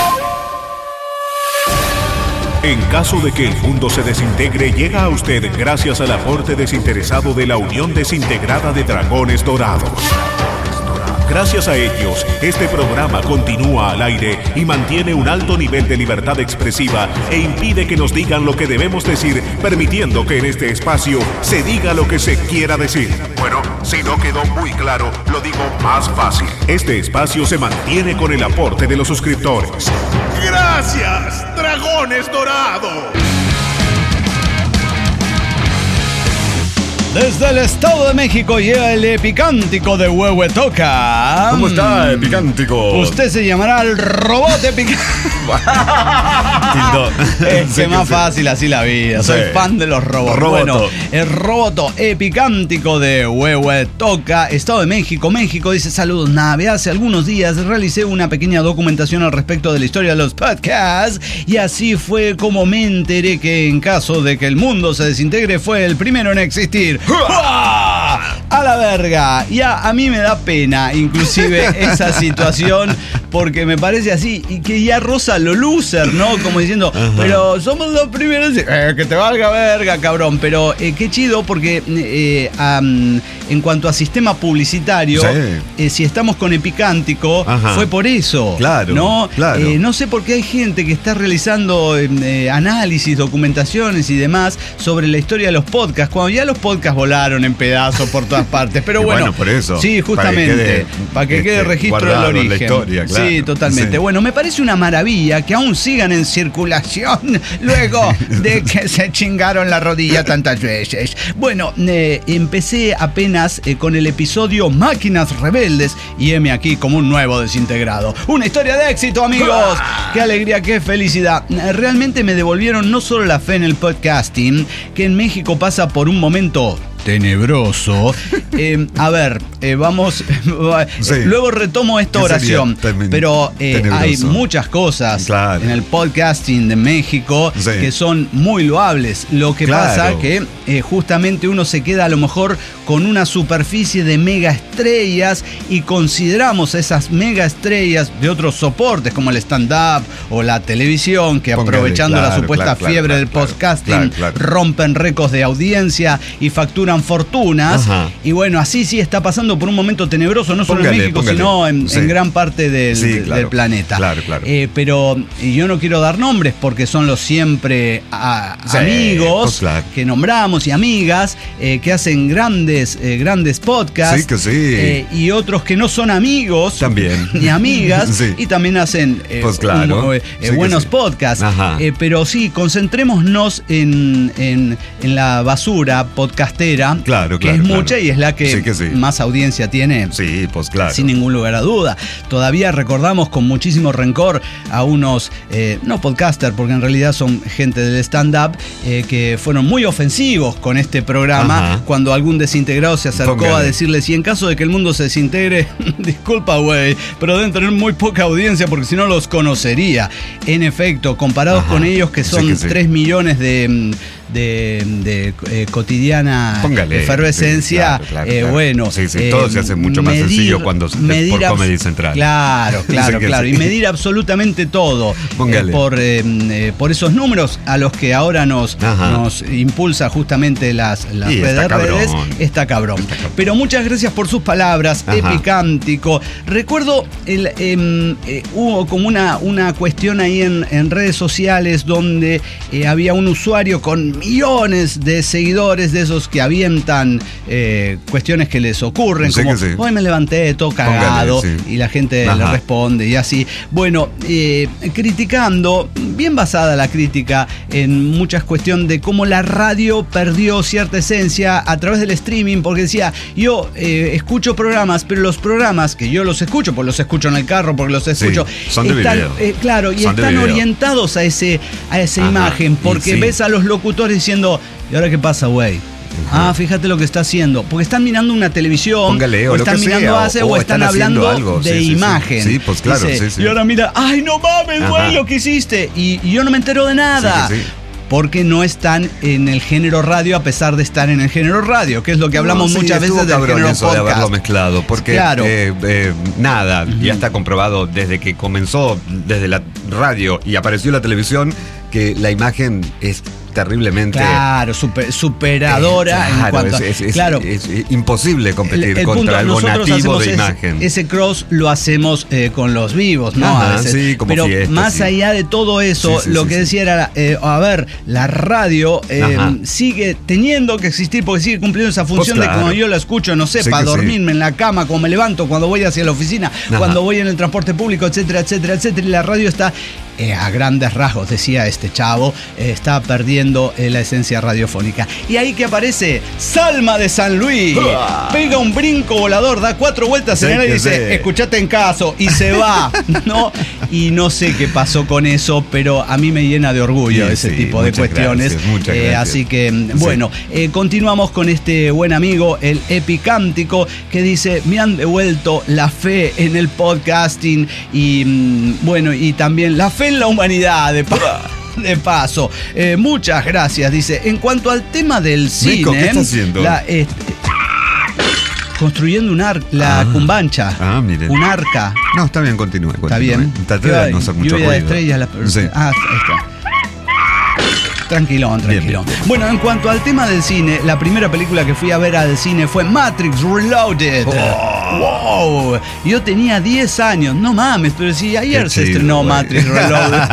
En caso de que el mundo se desintegre, llega a usted gracias al aporte desinteresado de la Unión Desintegrada de Dragones Dorados. Gracias a ellos, este programa continúa al aire y mantiene un alto nivel de libertad expresiva e impide que nos digan lo que debemos decir, permitiendo que en este espacio se diga lo que se quiera decir. Bueno, si no quedó muy claro, lo digo más fácil. Este espacio se mantiene con el aporte de los suscriptores. ¡Gracias, Dragones Dorados! Desde el Estado de México llega el epicántico de Huehuetoca. ¿Cómo está, Epicántico? Usted se llamará el robot epicántico. Tildó. Es Sí que más sí. fácil así la vida. Soy Sí. fan de los robots. Roboto. Bueno, el roboto epicántico de Huehuetoca, Estado de México. México dice: saludos, nave. Hace algunos días realicé una pequeña documentación al respecto de la historia de los podcasts. Y así fue como me enteré que en caso de que el mundo se desintegre, fue el primero en existir. ¡Uah! A la verga. Ya a mí me da pena, inclusive, esa situación, porque me parece así, y que ya roza lo loser, ¿no? Como diciendo, Ajá. pero somos los primeros. Eh, que te valga verga, cabrón. Pero eh, qué chido, porque eh, um, en cuanto a sistema publicitario, Sí. eh, si estamos con Epicántico, Ajá. fue por eso. Claro, ¿no? claro. Eh, no sé por qué hay gente que está realizando eh, análisis, documentaciones y demás sobre la historia de los podcasts, cuando ya los podcasts volaron en pedazos por todas partes. Pero Y bueno, bueno, por eso, sí, justamente, para que quede, este, registro del guardado en origen. la historia, claro. Sí, totalmente. Sí. Bueno, me parece una maravilla que aún sigan en circulación luego de que se chingaron la rodilla tantas veces. Bueno, eh, empecé apenas eh, con el episodio Máquinas Rebeldes y heme aquí como un nuevo desintegrado. Una historia de éxito, amigos. Qué alegría, qué felicidad. Eh, Realmente me devolvieron no solo la fe en el podcasting, que en México pasa por un momento tenebroso. Eh, a ver, eh, vamos. Sí. Luego retomo esta ¿Qué sería oración. temen- Pero eh, tenebroso? hay muchas cosas Claro. en el podcasting de México Sí. que son muy loables. Lo que Claro. pasa que eh, justamente uno se queda a lo mejor con una superficie de mega estrellas y consideramos esas mega estrellas de otros soportes como el stand-up o la televisión, que Póngale, aprovechando la claro, supuesta claro, claro, fiebre claro, del claro, podcasting claro, claro. rompen récords de audiencia y facturan fortunas. Ajá. Y bueno, así sí está pasando por un momento tenebroso, no solo Póngale, en México, póngale. sino en, Sí. en gran parte del, Sí, del claro. planeta. Claro, claro. Eh, pero yo no quiero dar nombres porque son los siempre a- Sí, amigos pues claro. que nombramos y amigas eh, que hacen grandes grandes, eh, grandes podcasts. Sí, que sí. Eh, y otros que no son amigos. También. Ni amigas. Sí. Y también hacen eh, pues claro. un, eh, sí buenos sí. podcasts. Eh, pero sí, concentrémonos en, en, en la basura podcastera. Claro, que claro, es claro. mucha y es la que, sí que sí. más audiencia tiene. Sí, pues claro. Sin ningún lugar a duda. Todavía recordamos con muchísimo rencor a unos, eh, no podcasters, porque en realidad son gente del stand-up, eh, que fueron muy ofensivos con este programa. Ajá. Cuando algún desintegrado se acercó Póngale. a decirles, y en caso de que el mundo se desintegre, disculpa, güey, pero deben tener muy poca audiencia porque si no los conocería. En efecto, comparados Ajá. con ellos que son sí que sí. tres millones de... de, de eh, cotidiana Póngale, efervescencia, sí, claro, claro, eh, claro. bueno. Sí, sí, eh, todo se hace mucho medir, más sencillo cuando medir por Comedy Central. Claro, claro, claro. Sí. Y medir absolutamente todo eh, por, eh, eh, por esos números a los que ahora nos, nos impulsa justamente las, las sí, redes, está redes cabrón. Está, cabrón. está cabrón. Pero muchas gracias por sus palabras, Ajá. Epicántico. Recuerdo, el, eh, eh, hubo como una, una cuestión ahí en, en redes sociales donde eh, había un usuario con millones de seguidores, de esos que avientan eh, cuestiones que les ocurren, sí, como sí. hoy me levanté todo cagado, Póngale, sí. y la gente Ajá. le responde y así. Bueno, eh, criticando, bien basada la crítica en muchas cuestiones de cómo la radio perdió cierta esencia a través del streaming, porque decía, yo eh, escucho programas, pero los programas que yo los escucho, pues los escucho en el carro, porque los escucho, sí, son de están, video. Eh, claro, y son están orientados a ese a esa Ajá. imagen, porque sí. ves a los locutores diciendo, ¿y ahora qué pasa, güey? Ah, fíjate lo que está haciendo. Porque están mirando una televisión, Póngale, o están mirando sea, hace, o, o están, están hablando algo. de sí, imagen. Sí, sí. sí, pues claro. Dice, sí, sí. Y ahora mira, ay, no mames, güey, lo que hiciste. Y, y yo no me entero de nada. Sí, sí. Porque no están en el género radio a pesar de estar en el género radio, que es lo que hablamos no, sí, muchas veces del género eso podcast. De haberlo mezclado, porque claro. eh, eh, nada, uh-huh. ya está comprobado desde que comenzó, desde la radio y apareció la televisión, que la imagen es terriblemente claro, super, superadora eh, claro, en cuanto es, es, claro, es, es, es imposible competir el, el contra algo nativo de ese, imagen. Ese cross lo hacemos eh, con los vivos, ¿no? Ajá, sí, como pero fiesta, más sí. allá de todo eso, sí, sí, lo sí, que sí. decía era, eh, a ver, la radio eh, sigue teniendo que existir porque sigue cumpliendo esa función pues claro. de cuando yo la escucho, no sé, sí para dormirme sí. en la cama, cuando me levanto, cuando voy hacia la oficina, Ajá. cuando voy en el transporte público, etcétera, etcétera, etcétera. Y la radio está Eh, a grandes rasgos, decía este chavo, eh, está perdiendo eh, la esencia radiofónica. Y ahí que aparece Salma de San Luis, uh, pega un brinco volador, da cuatro vueltas en el y dice, sé. escuchate en caso, y se va, ¿no? Y no sé qué pasó con eso, pero a mí me llena de orgullo sí, ese sí, tipo de cuestiones. Gracias, muchas eh, gracias. Así que, bueno, sí. eh, continuamos con este buen amigo, el Epicántico, que dice, me han devuelto la fe en el podcasting y, bueno, y también la fe en la humanidad, de, pa- de paso. Eh, muchas gracias, dice. En cuanto al tema del cine, Nico, ¿qué está haciendo? La, este, construyendo un arca, la ah, cumbancha. Ah, miren. Un arca. No, está bien, continúe. continúe. Está bien. Traté de no hacer mucho lluvia ruido. de estrellas. La, sí. Ah, ahí está. Tranquilón, tranquilón. Bien, bien. Bueno, en cuanto al tema del cine, la primera película que fui a ver al cine fue Matrix Reloaded. Oh. Wow. Yo tenía diez años. No mames, pero si ayer qué se chido, estrenó wey. Matrix Reloaded.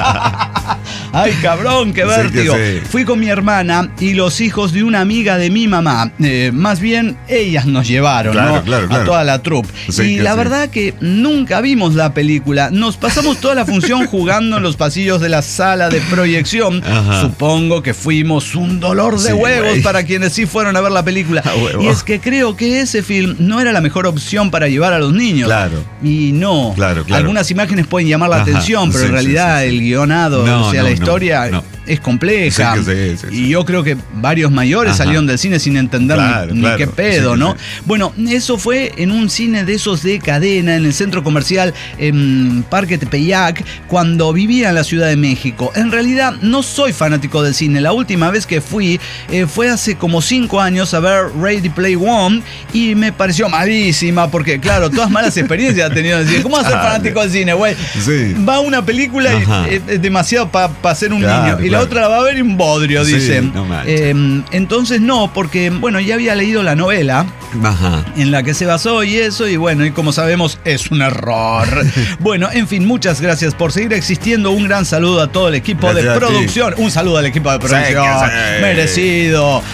Ay, cabrón, qué vértigo. Sí, sí. Fui con mi hermana y los hijos de una amiga de mi mamá. Eh, más bien, ellas nos llevaron, claro, ¿no? Claro, claro. A toda la troupe. Sí, y la sí. verdad que nunca vimos la película. Nos pasamos toda la función jugando en los pasillos de la sala de proyección. Ajá. Supongo que fuimos un dolor de sí, huevos wey. para quienes sí fueron a ver la película. Y es que creo que ese film no era la mejor opción para llevar a los niños. Claro. Y no. Claro, claro. Algunas imágenes pueden llamar la Ajá. atención, pero sí, en realidad sí, sí, sí. el guionado, no, o sea, no, la historia no, no. es compleja. Sí, sí, sí, sí. Y yo creo que varios mayores Ajá. salieron del cine sin entender claro, ni, claro. ni qué pedo, sí, ¿no? Sí. Bueno, eso fue en un cine de esos de cadena, en el centro comercial en Parque Tepeyac, cuando vivía en la Ciudad de México. En realidad, no soy fanático del cine. La última vez que fui eh, fue hace como cinco años a ver Ready Play One y me pareció malísima porque, claro, todas malas experiencias he tenido. ¿Cómo vas a ser fanático del cine, güey? Sí. Va a una película y es eh, demasiado para pa ser un claro, niño y claro. la otra la va a ver y un bodrio, sí, dicen. No eh, entonces no, porque, bueno, ya había leído la novela Ajá. en la que se basó y eso, y bueno, y como sabemos, es un error. Bueno, en fin, muchas gracias por seguir existiendo. Un gran saludo a todo el equipo gracias de producción. Un saludo al equipo de producción. Sí, sí. Merecido.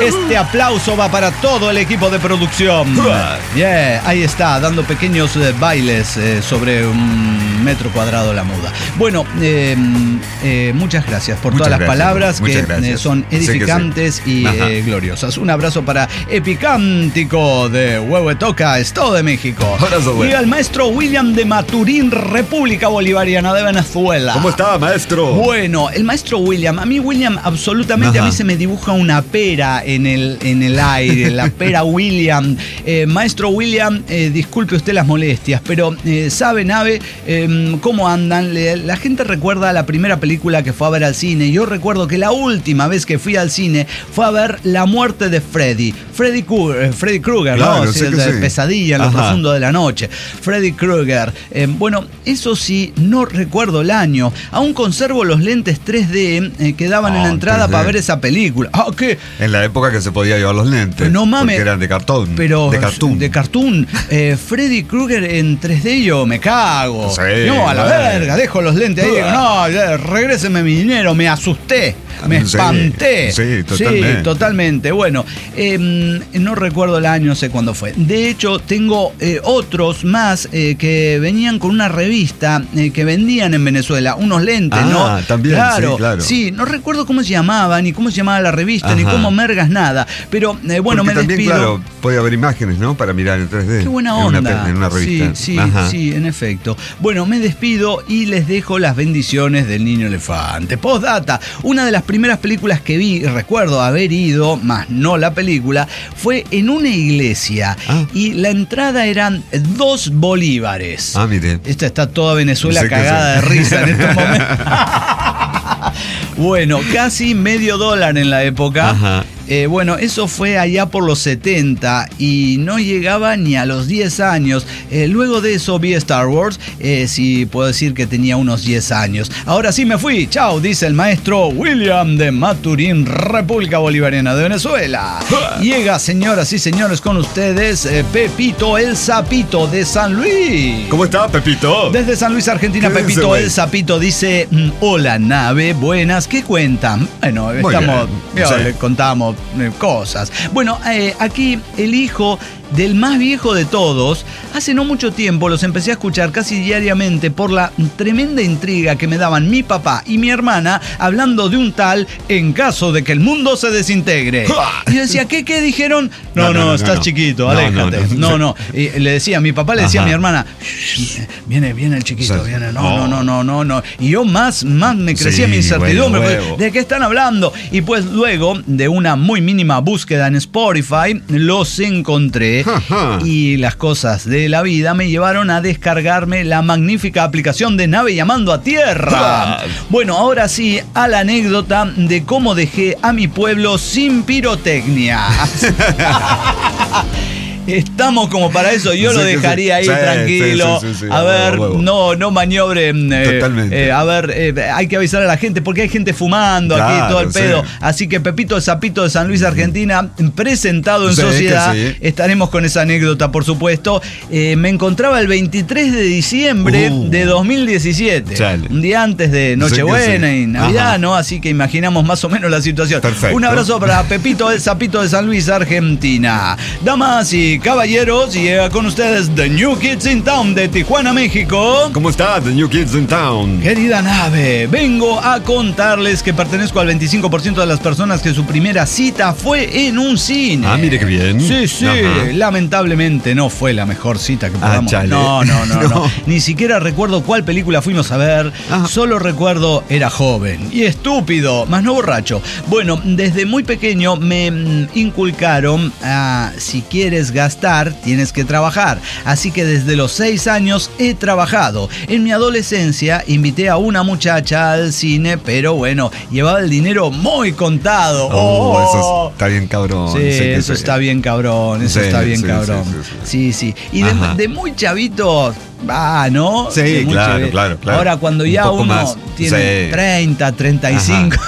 Este aplauso va para todo el equipo de producción. Bien, ahí está, dando pequeños eh, bailes eh, sobre un metro cuadrado la muda. Bueno, eh, eh, muchas gracias por Muchas todas gracias, las palabras que gracias. eh, son edificantes Sé que sí. y Ajá. eh, gloriosas. Un abrazo para Epicántico de Huehuetoca, Estado de México. Abrazo, güey. Y al maestro William de Maturín, República Bolivariana de Venezuela. ¿Cómo está, maestro? Bueno, el maestro William, a mí William absolutamente, Ajá. a mí se me dibuja una pera en el, en el aire, la pera William. Eh, maestro William, eh, disculpe usted las molestias, pero eh, sabe, Nave, eh, cómo andan. Le- la gente recuerda la primera película que fue a ver al cine. Yo recuerdo que la última vez que fui al cine fue a ver La muerte de Freddy. Freddy, Kru- eh, Freddy Krueger, Claro, ¿no? sé el que de sí. Pesadilla en lo Ajá. profundo de la noche. Freddy Krueger. Eh, bueno, eso sí, no recuerdo el año. Aún conservo los lentes tres D eh, que daban Ah, en la entrada tres D. para ver esa película. Ah, ¿qué? En la época que se podía llevar los lentes. Pero no mames. Porque eran de cartón. Pero de cartoon. De cartoon. Eh, Freddy Krueger en tres D, yo me cago. Sí, no, a la bueno. verga, dejo los lentes ahí y digo, no, ya, regréseme mi dinero, me asusté, me Sí, espanté. sí, totalmente. Sí, totalmente. Bueno, eh, no recuerdo el año, no sé cuándo fue. De hecho, tengo eh, otros más eh, que venían con una revista eh, que vendían en Venezuela, unos lentes, Ah, ¿no? también, claro, sí, claro. Sí, no recuerdo cómo se llamaba, ni cómo se llamaba la revista, ni Ajá. cómo mergas nada. Pero eh, bueno, Porque me también, despido. claro, puede haber imágenes, ¿no? Para mirar en tres D. Qué buena en onda. Una, en una revista. Sí, sí, Ajá. sí, en efecto. Bueno, me despido y les dejo las bendiciones del niño elefante. Postdata, una de las primeras películas que vi, recuerdo haber ido, más no la película, fue en una iglesia. Ah. Y la entrada eran dos bolívares. Ah, mire. Esta está toda Venezuela Sé que cagada sí. de risa en estos momentos. Bueno, casi medio dólar en la época. Ajá. Eh, bueno, eso fue allá por los setenta y no llegaba ni a los diez años. Eh, luego de eso vi Star Wars, eh, si puedo decir que tenía unos diez años. Ahora sí me fui, chao, dice el maestro William de Maturín, República Bolivariana de Venezuela. Llega, señoras y señores, con ustedes eh, Pepito el Sapito de San Luis. ¿Cómo está, Pepito? Desde San Luis, Argentina, ¿Qué dice, Pepito güey? el Sapito dice: mm, hola, Nave, buenas, ¿qué cuentan? Bueno, Muy estamos, bien, yo, sí. le contamos eh, cosas. Bueno, eh, aquí el hijo del más viejo de todos, hace no mucho tiempo los empecé a escuchar casi diariamente por la tremenda intriga que me daban mi papá y mi hermana hablando de un tal En caso de que el mundo se desintegre. Y yo decía, ¿qué, qué dijeron? No, no, No, no, no, estás no. chiquito, No, aléjate. no, No, no. no. Y le decía, mi papá le decía a Ajá. mi hermana, "Shh, viene, viene el chiquito, Sí. viene. No, Oh. no, no, no, no, no. Y yo más, más me crecía Sí, mi incertidumbre. bueno, pues, huevo. ¿de qué están hablando? Y pues luego de una muy mínima búsqueda en Spotify, los encontré. Ajá. Y las cosas de la vida me llevaron a descargarme la magnífica aplicación de Nave Llamando a Tierra. Ah. Bueno, ahora sí, a la anécdota de cómo dejé a mi pueblo sin pirotecnia. Estamos como para eso, yo Sí, lo que sí. dejaría ahí Sí, tranquilo. sí, sí, sí, sí. A A ver, huevo, a huevo. no, no maniobren. eh, Totalmente. eh, a ver, eh, hay que avisar a la gente porque hay gente fumando aquí, Claro, todo el sí. pedo. Así que Pepito el Sapito de San Luis, Argentina, presentado en Sí, que sociedad. sí. Estaremos con esa anécdota, por supuesto. Eh, me encontraba el veintitrés de diciembre Uh. de dos mil diecisiete. Chale. Un día antes de Sí, Nochebuena que sí. y Navidad, Ajá. ¿no? Así que imaginamos más o menos la situación. Perfecto. Un abrazo para Pepito el Sapito de San Luis, Argentina. Damas y caballeros, llega con ustedes The New Kids in Town de Tijuana, México. ¿Cómo está, The New Kids in Town? Querida Nave, vengo a contarles que pertenezco al veinticinco por ciento de las personas que su primera cita fue en un cine. Ah, mire qué bien. Sí, sí, Ajá. lamentablemente no fue la mejor cita que Ah, podamos. chale. no, no, no, no, No. Ni siquiera recuerdo cuál película fuimos a ver. Ajá. Solo recuerdo era joven y estúpido, más no borracho. Bueno, desde muy pequeño me mm, inculcaron a si quieres gastar, tienes que trabajar. Así que desde los seis años he trabajado. En mi adolescencia invité a una muchacha al cine, pero bueno, llevaba el dinero muy contado. Oh, eso está bien cabrón. Sí, Sé que eso sí. está bien cabrón, eso Sí, está bien sí, cabrón. sí, sí, Sí, sí. Y de, Ajá. de muy chavito, ah, ¿no? Sí, De muy claro, chavi- claro, claro. Ahora cuando Un ya poco uno más, tiene sí. treinta, treinta y cinco.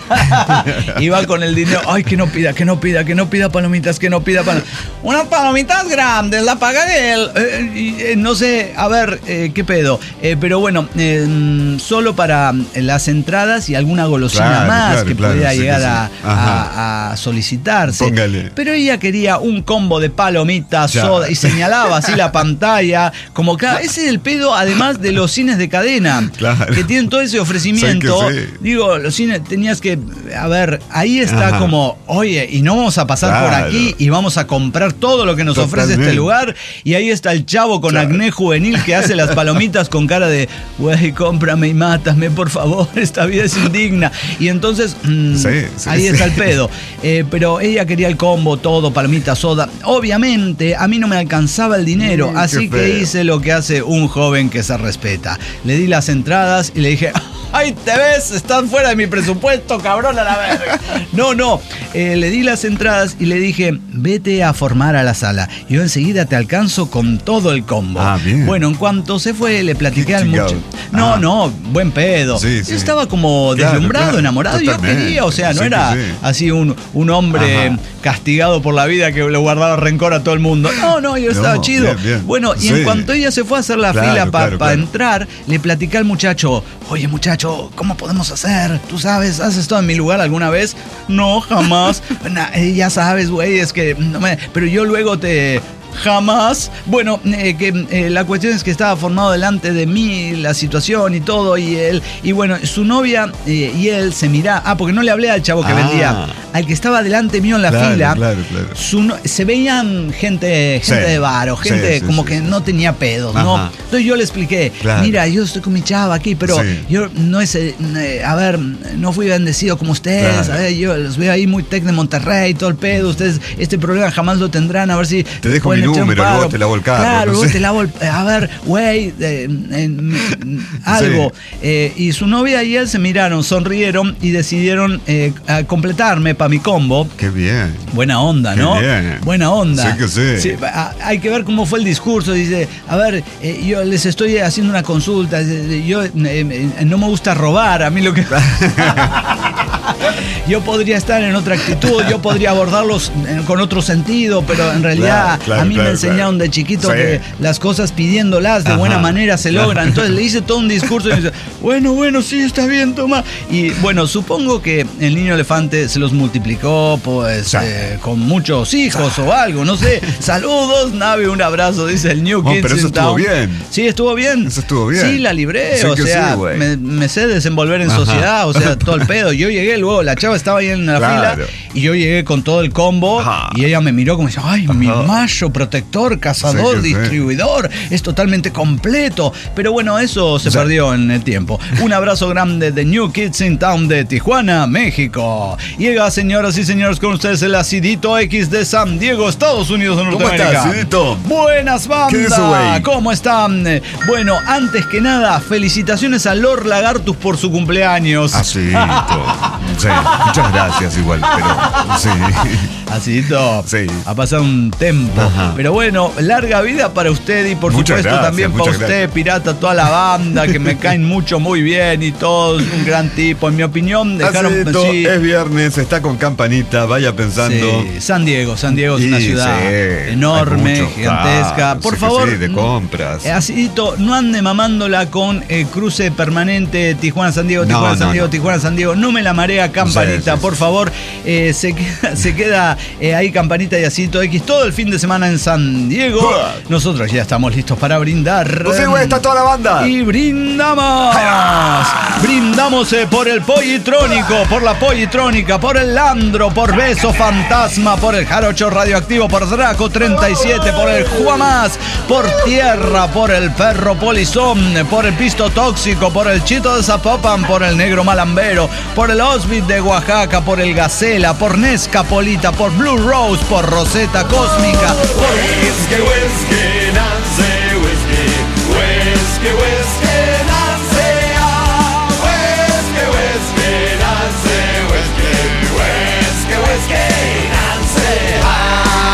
Iba con el dinero. Ay, que no pida, que no pida, que no pida palomitas, que no pida palomitas. Unas palomitas grandes, la paga él. Eh, eh, no sé, a ver, eh, qué pedo. Eh, pero bueno, eh, solo para las entradas y alguna golosina Claro, más claro, que claro, pudiera sí, llegar sí, sí. a, a, a solicitarse. Póngale. Pero ella quería un combo de palomitas, Ya. soda, y señalaba así la pantalla. Como que ese es el pedo, además de los cines de cadena, Claro. que tienen todo ese ofrecimiento. Sí que sí. Digo, los cines tenías que, a ver, ahí está Ajá. como, oye, y no vamos a pasar Claro. por aquí y vamos a comprar todo lo que nos ofrece Totalmente. este lugar. Y ahí está el chavo con Claro. acné juvenil que hace las palomitas con cara de, güey, cómprame y mátame, por favor, esta vida es indigna. Y entonces, mm, Sí, sí, ahí sí. está el pedo. Eh, pero ella quería el combo, todo, palomita, soda. Obviamente, a mí no me alcanzaba el dinero, Mm, así qué que feo. hice lo que hace un joven que se respeta. Le di las entradas y le dije, ¡ay, te ves! Están fuera de mi presupuesto, cabrón, a la verga. No, no. Eh, le di las entradas y le dije, vete a formar a la sala. Yo enseguida te alcanzo con todo el combo. Ah, bien. Bueno, en cuanto se fue, le platiqué Qué al chingado. muchacho. No, Ah. no, buen pedo. Sí, sí. Yo estaba como Claro, deslumbrado, claro. enamorado. Yo Totalmente. quería, o sea, no Sí, era que sí. así un, un hombre Ajá. castigado por la vida que le guardaba rencor a todo el mundo. No, no, yo estaba No, chido. bien, bien. Bueno, y Sí. en cuanto ella se fue a hacer la Claro, fila para claro, claro. entrar, le platicé al muchacho, oye muchacho, ¿cómo podemos hacer? ¿Tú sabes? ¿Has estado en mi lugar alguna vez? No, jamás. Na- eh, ya sabes, güey, es que no me... Pero yo luego te... Jamás. Bueno, eh, que eh, la cuestión es que estaba formado delante de mí la situación y todo, y él, y bueno, su novia eh, y él se mira. Ah, porque no le hablé al chavo que Ah. vendía, al que estaba delante mío en la Claro, fila. claro, claro. Su no- se veían gente, gente Sí. de varo, gente Sí, sí, como sí, que sí. no tenía pedos, ¿no? Ajá. Entonces yo le expliqué, Claro. mira, yo estoy con mi chava aquí, pero Sí. yo no es, eh, eh, a ver, no fui bendecido como ustedes, Claro. a ver, yo los veo ahí muy tec de Monterrey, todo el pedo, ustedes este problema jamás lo tendrán, a ver si Te dejo pueden mi echar un número, paro. luego te lavo el carro, Claro, no luego sé. te lavo el, a ver, güey, eh, eh, algo. Eh, y su novia y él se miraron, sonrieron y decidieron eh, a completarme para mi combo. Qué bien. Buena onda, Qué ¿no? bien. Buena onda. Sí que sí. a- hay que ver cómo fue el discurso. Dice, a ver, eh, yo les estoy haciendo una consulta. eh, Yo eh, eh, no me gusta robar. A mí lo que... Yo podría estar en otra actitud, yo podría abordarlos eh, con otro sentido, pero en realidad Claro, claro, a mí claro, me enseñaron claro. de chiquito Sí. que las cosas pidiéndolas de Ajá. buena manera se logran. Entonces le hice todo un discurso y dice, bueno, bueno, sí, está bien, toma. Y bueno, supongo que el niño elefante se los multiplicó, pues, Sí. eh, con muchos hijos o algo, no sé. Saludos, Nave, un abrazo, dice el New Oh, Kids pero eso in estuvo Town. bien. Sí, estuvo bien. Eso estuvo bien. Sí, la libré, Sí o que sea, sí, güey. me, me sé desenvolver en Ajá. sociedad, o sea, todo el pedo. Yo llegué luego, la chava estaba ahí en la Claro. fila y yo llegué con todo el combo Ajá. y ella me miró como diciendo, ay, mi Ajá. macho, protector, cazador, Sí que sí. distribuidor, es totalmente completo. Pero bueno, eso se O sea, perdió en el tiempo. Un abrazo grande de New Kids in Town de Tijuana, México. Llega, señoras y señores, con ustedes el Acidito X de San Diego, Estados Unidos de ¿Cómo Norteamérica. estás, Acidito? Buenas ¿Qué dice, bandas, güey? ¿cómo están? Bueno, antes que nada, felicitaciones a Lord Lagartus por su cumpleaños. Así. Sí, muchas gracias igual, pero sí. Acidito, Sí. ha pasado un tiempo. Ajá. Pero bueno, larga vida para usted y por Muchas supuesto gracias, también para muchas usted, gracias. Pirata, toda la banda, que me caen mucho, muy bien y todos, un gran tipo. En mi opinión, dejaron... Acidito, sí, es viernes, está con campanita, vaya pensando. sí, San Diego, San Diego es Y una ciudad sí, enorme, hay mucho. gigantesca. Ah, Por sí que favor, sí, de compras. eh, Acidito, no ande mamándola con eh, cruce permanente Tijuana-San Diego, No, Tijuana-San no, Diego, no. Tijuana-San Diego. No me la marea campanita, Sí, sí, por sí. favor. Eh, se queda, se queda eh, ahí campanita y Acidito X todo el fin de semana en San Diego. Uah. Nosotros ya estamos listos para brindar. Pues sí, güey, está toda la banda. Y brindamos. Brindamos eh, por el Pollitrónico, por la Pollitrónica, por el Landro, por Beso Fantasma, por el Jarocho Radioactivo, por Draco treinta y siete, por el Juamás, por Tierra, por el Perro Polizón, por el Pisto Tóxico, por el Chito de Zapopan, por el Negro Malambero, por el Osbit de Oaxaca, por el Gacela, por Nescapolita, por Blue Rose, por Roseta Cósmica, por Whisky, whisky, Nancy, whisky, whisky, whisky, Nancy, ah, whisky, whisky, Nancy, whisky, whisky, whisky, Nancy, ah.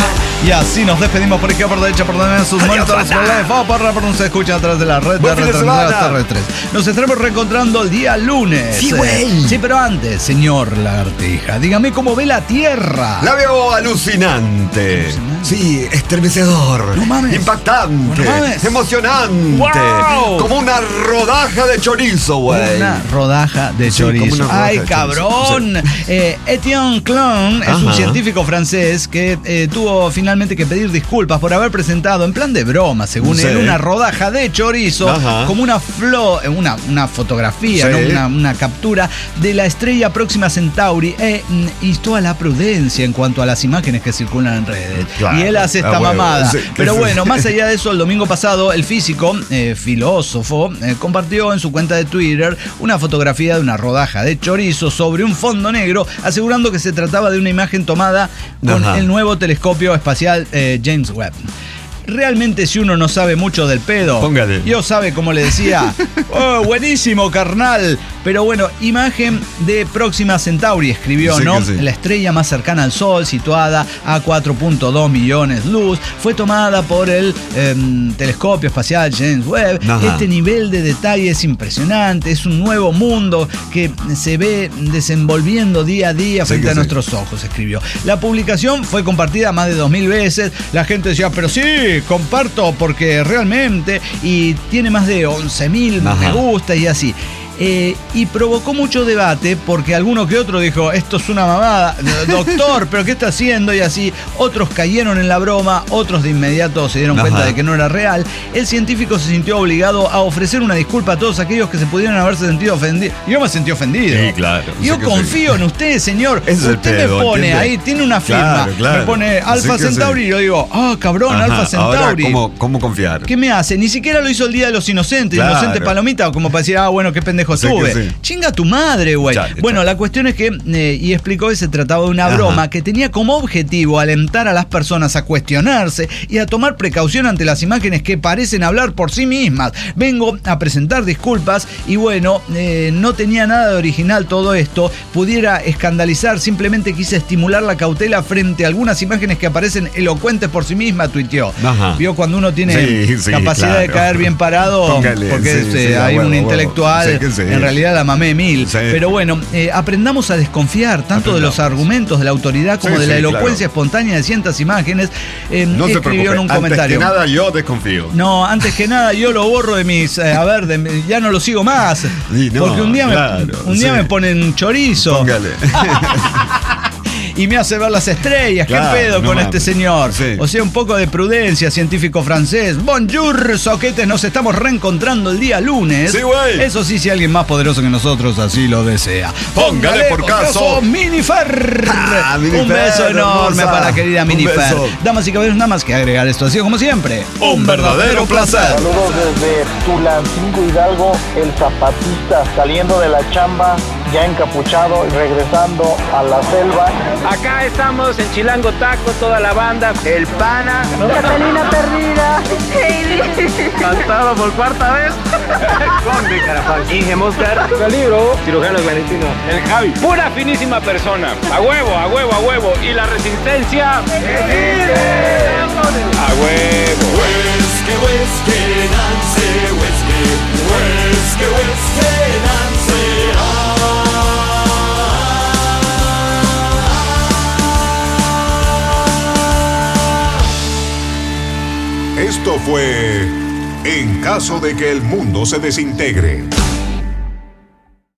Y así nos despedimos por izquierda, por derecha, por donde sus monitores, por la F, por por se escucha a través de la red de retransmisoras terrestres. Nos estaremos reencontrando el día lunes. Sí, güey. Sí, pero antes, señor Lagartija, dígame cómo ve la Tierra. La veo alucinante. Alucinante. Sí, estremecedor. No mames. Impactante. No mames. Emocionante. Wow. Como una rodaja de chorizo, güey. Una rodaja de Sí, como chorizo. una rodaja ¡Ay, de cabrón! chorizo. Eh, Etienne Clon es un Ajá. científico francés que eh, tuvo finalmente que pedir disculpas por haber presentado, en plan de broma, según Sí. él, una rodaja de chorizo Ajá. como una, flo, eh, una, una fotografía, Sí. ¿no? una, una captura de la estrella Próxima Centauri e mm, instó a la prudencia en cuanto a las imágenes que circulan en redes. Claro. Y él hace esta Ah, bueno, mamada. sí, Pero sí. bueno, más allá de eso, el domingo pasado, el físico, eh, filósofo, eh, compartió en su cuenta de Twitter una fotografía de una rodaja de chorizo sobre un fondo negro, asegurando que se trataba de una imagen tomada con Ajá. el nuevo telescopio espacial eh, James Webb. Realmente, si uno no sabe mucho del pedo, Póngale. yo sabe como le decía, oh, buenísimo, carnal. Pero bueno, imagen de Próxima Centauri, escribió, Sí ¿no? que sí. La estrella más cercana al Sol, situada a cuatro punto dos millones luz, fue tomada por el eh, telescopio espacial James Webb. Ajá. Este nivel de detalle es impresionante, es un nuevo mundo que se ve desenvolviendo día a día Sí frente que a sí. nuestros ojos, escribió. La publicación fue compartida más de dos mil veces. La gente decía, pero sí, comparto porque realmente, y tiene más de once mil me Ajá. gusta y así. Eh, y provocó mucho debate porque alguno que otro dijo, esto es una mamada, doctor, pero ¿qué está haciendo? Y así, otros cayeron en la broma, otros de inmediato se dieron Ajá. cuenta de que no era real. El científico se sintió obligado a ofrecer una disculpa a todos aquellos que se pudieran haberse sentido ofendidos. Yo me sentí ofendido. Sí, claro. Yo Sí que confío sí. en usted, señor. Ese es el Usted pedo, me pone ¿entiende? ahí, tiene una firma, Claro, claro. me pone Alfa Sí que sí. Centauri y yo digo, ah, cabrón, Ajá. Alfa Ahora, Centauri. ¿cómo, cómo confiar? ¿Qué me hace? Ni siquiera lo hizo el Día de los Inocentes, Claro. Inocente Palomita, como para decir, ah, bueno, qué pendejo Sí que estuve. sí. Chinga tu madre, güey. Chale, Bueno, chale. la cuestión es que, eh, y explicó que se trataba de una Ajá. broma que tenía como objetivo alentar a las personas a cuestionarse y a tomar precaución ante las imágenes que parecen hablar por sí mismas. Vengo a presentar disculpas y bueno, eh, no tenía nada de original todo esto, pudiera escandalizar, simplemente quise estimular la cautela frente a algunas imágenes que aparecen elocuentes por sí mismas, tuiteó. Ajá. Vio cuando uno tiene Sí, sí, capacidad de claro. caer bien parado, Póngale, porque sí, es, eh, sí, a hay huevo, un a huevo. intelectual, Sí que sí. en realidad la mamé mil. Sí. Pero bueno, eh, aprendamos a desconfiar tanto de los Aprendamos. argumentos de la autoridad como Sí, de la sí, elocuencia claro. espontánea de ciertas imágenes. Eh, No se escribió preocupe. en un Antes comentario. que nada, yo desconfío. No, antes que nada yo lo borro de mis, eh, a ver, de mi- ya no lo sigo más. Sí, no, porque un día, claro, me, un día sí. me ponen chorizo. Póngale. Y me hace ver las estrellas. Claro, ¿Qué pedo no con mames. este señor? Sí. O sea, un poco de prudencia, científico francés. Bonjour, soquetes. Nos estamos reencontrando el día lunes. Sí, güey. Eso sí, si alguien más poderoso que nosotros así lo desea. Póngale por caso. Minifer. Ah, Minifer, Un beso enorme hermosa. para la querida Un Minifer. beso. Damas y caballeros, nada más que agregar esto. Ha sido como siempre Un verdadero placer. Saludos desde Tulancingo Hidalgo, el zapatista saliendo de la chamba, ya encapuchado y regresando a la selva. Acá estamos en Chilango Taco, toda la banda, el pana, Catalina Perdida. cantado por cuarta vez, Conde Carapaz, Inge Moscar, Calibro, cirujano clandestino, el Javi, pura finísima persona, a huevo, a huevo, a huevo, y la resistencia, a huevo. Whiskey, whiskey, Nancy, whiskey, whiskey, whiskey, Nancy. Esto fue En caso de que el mundo se desintegre.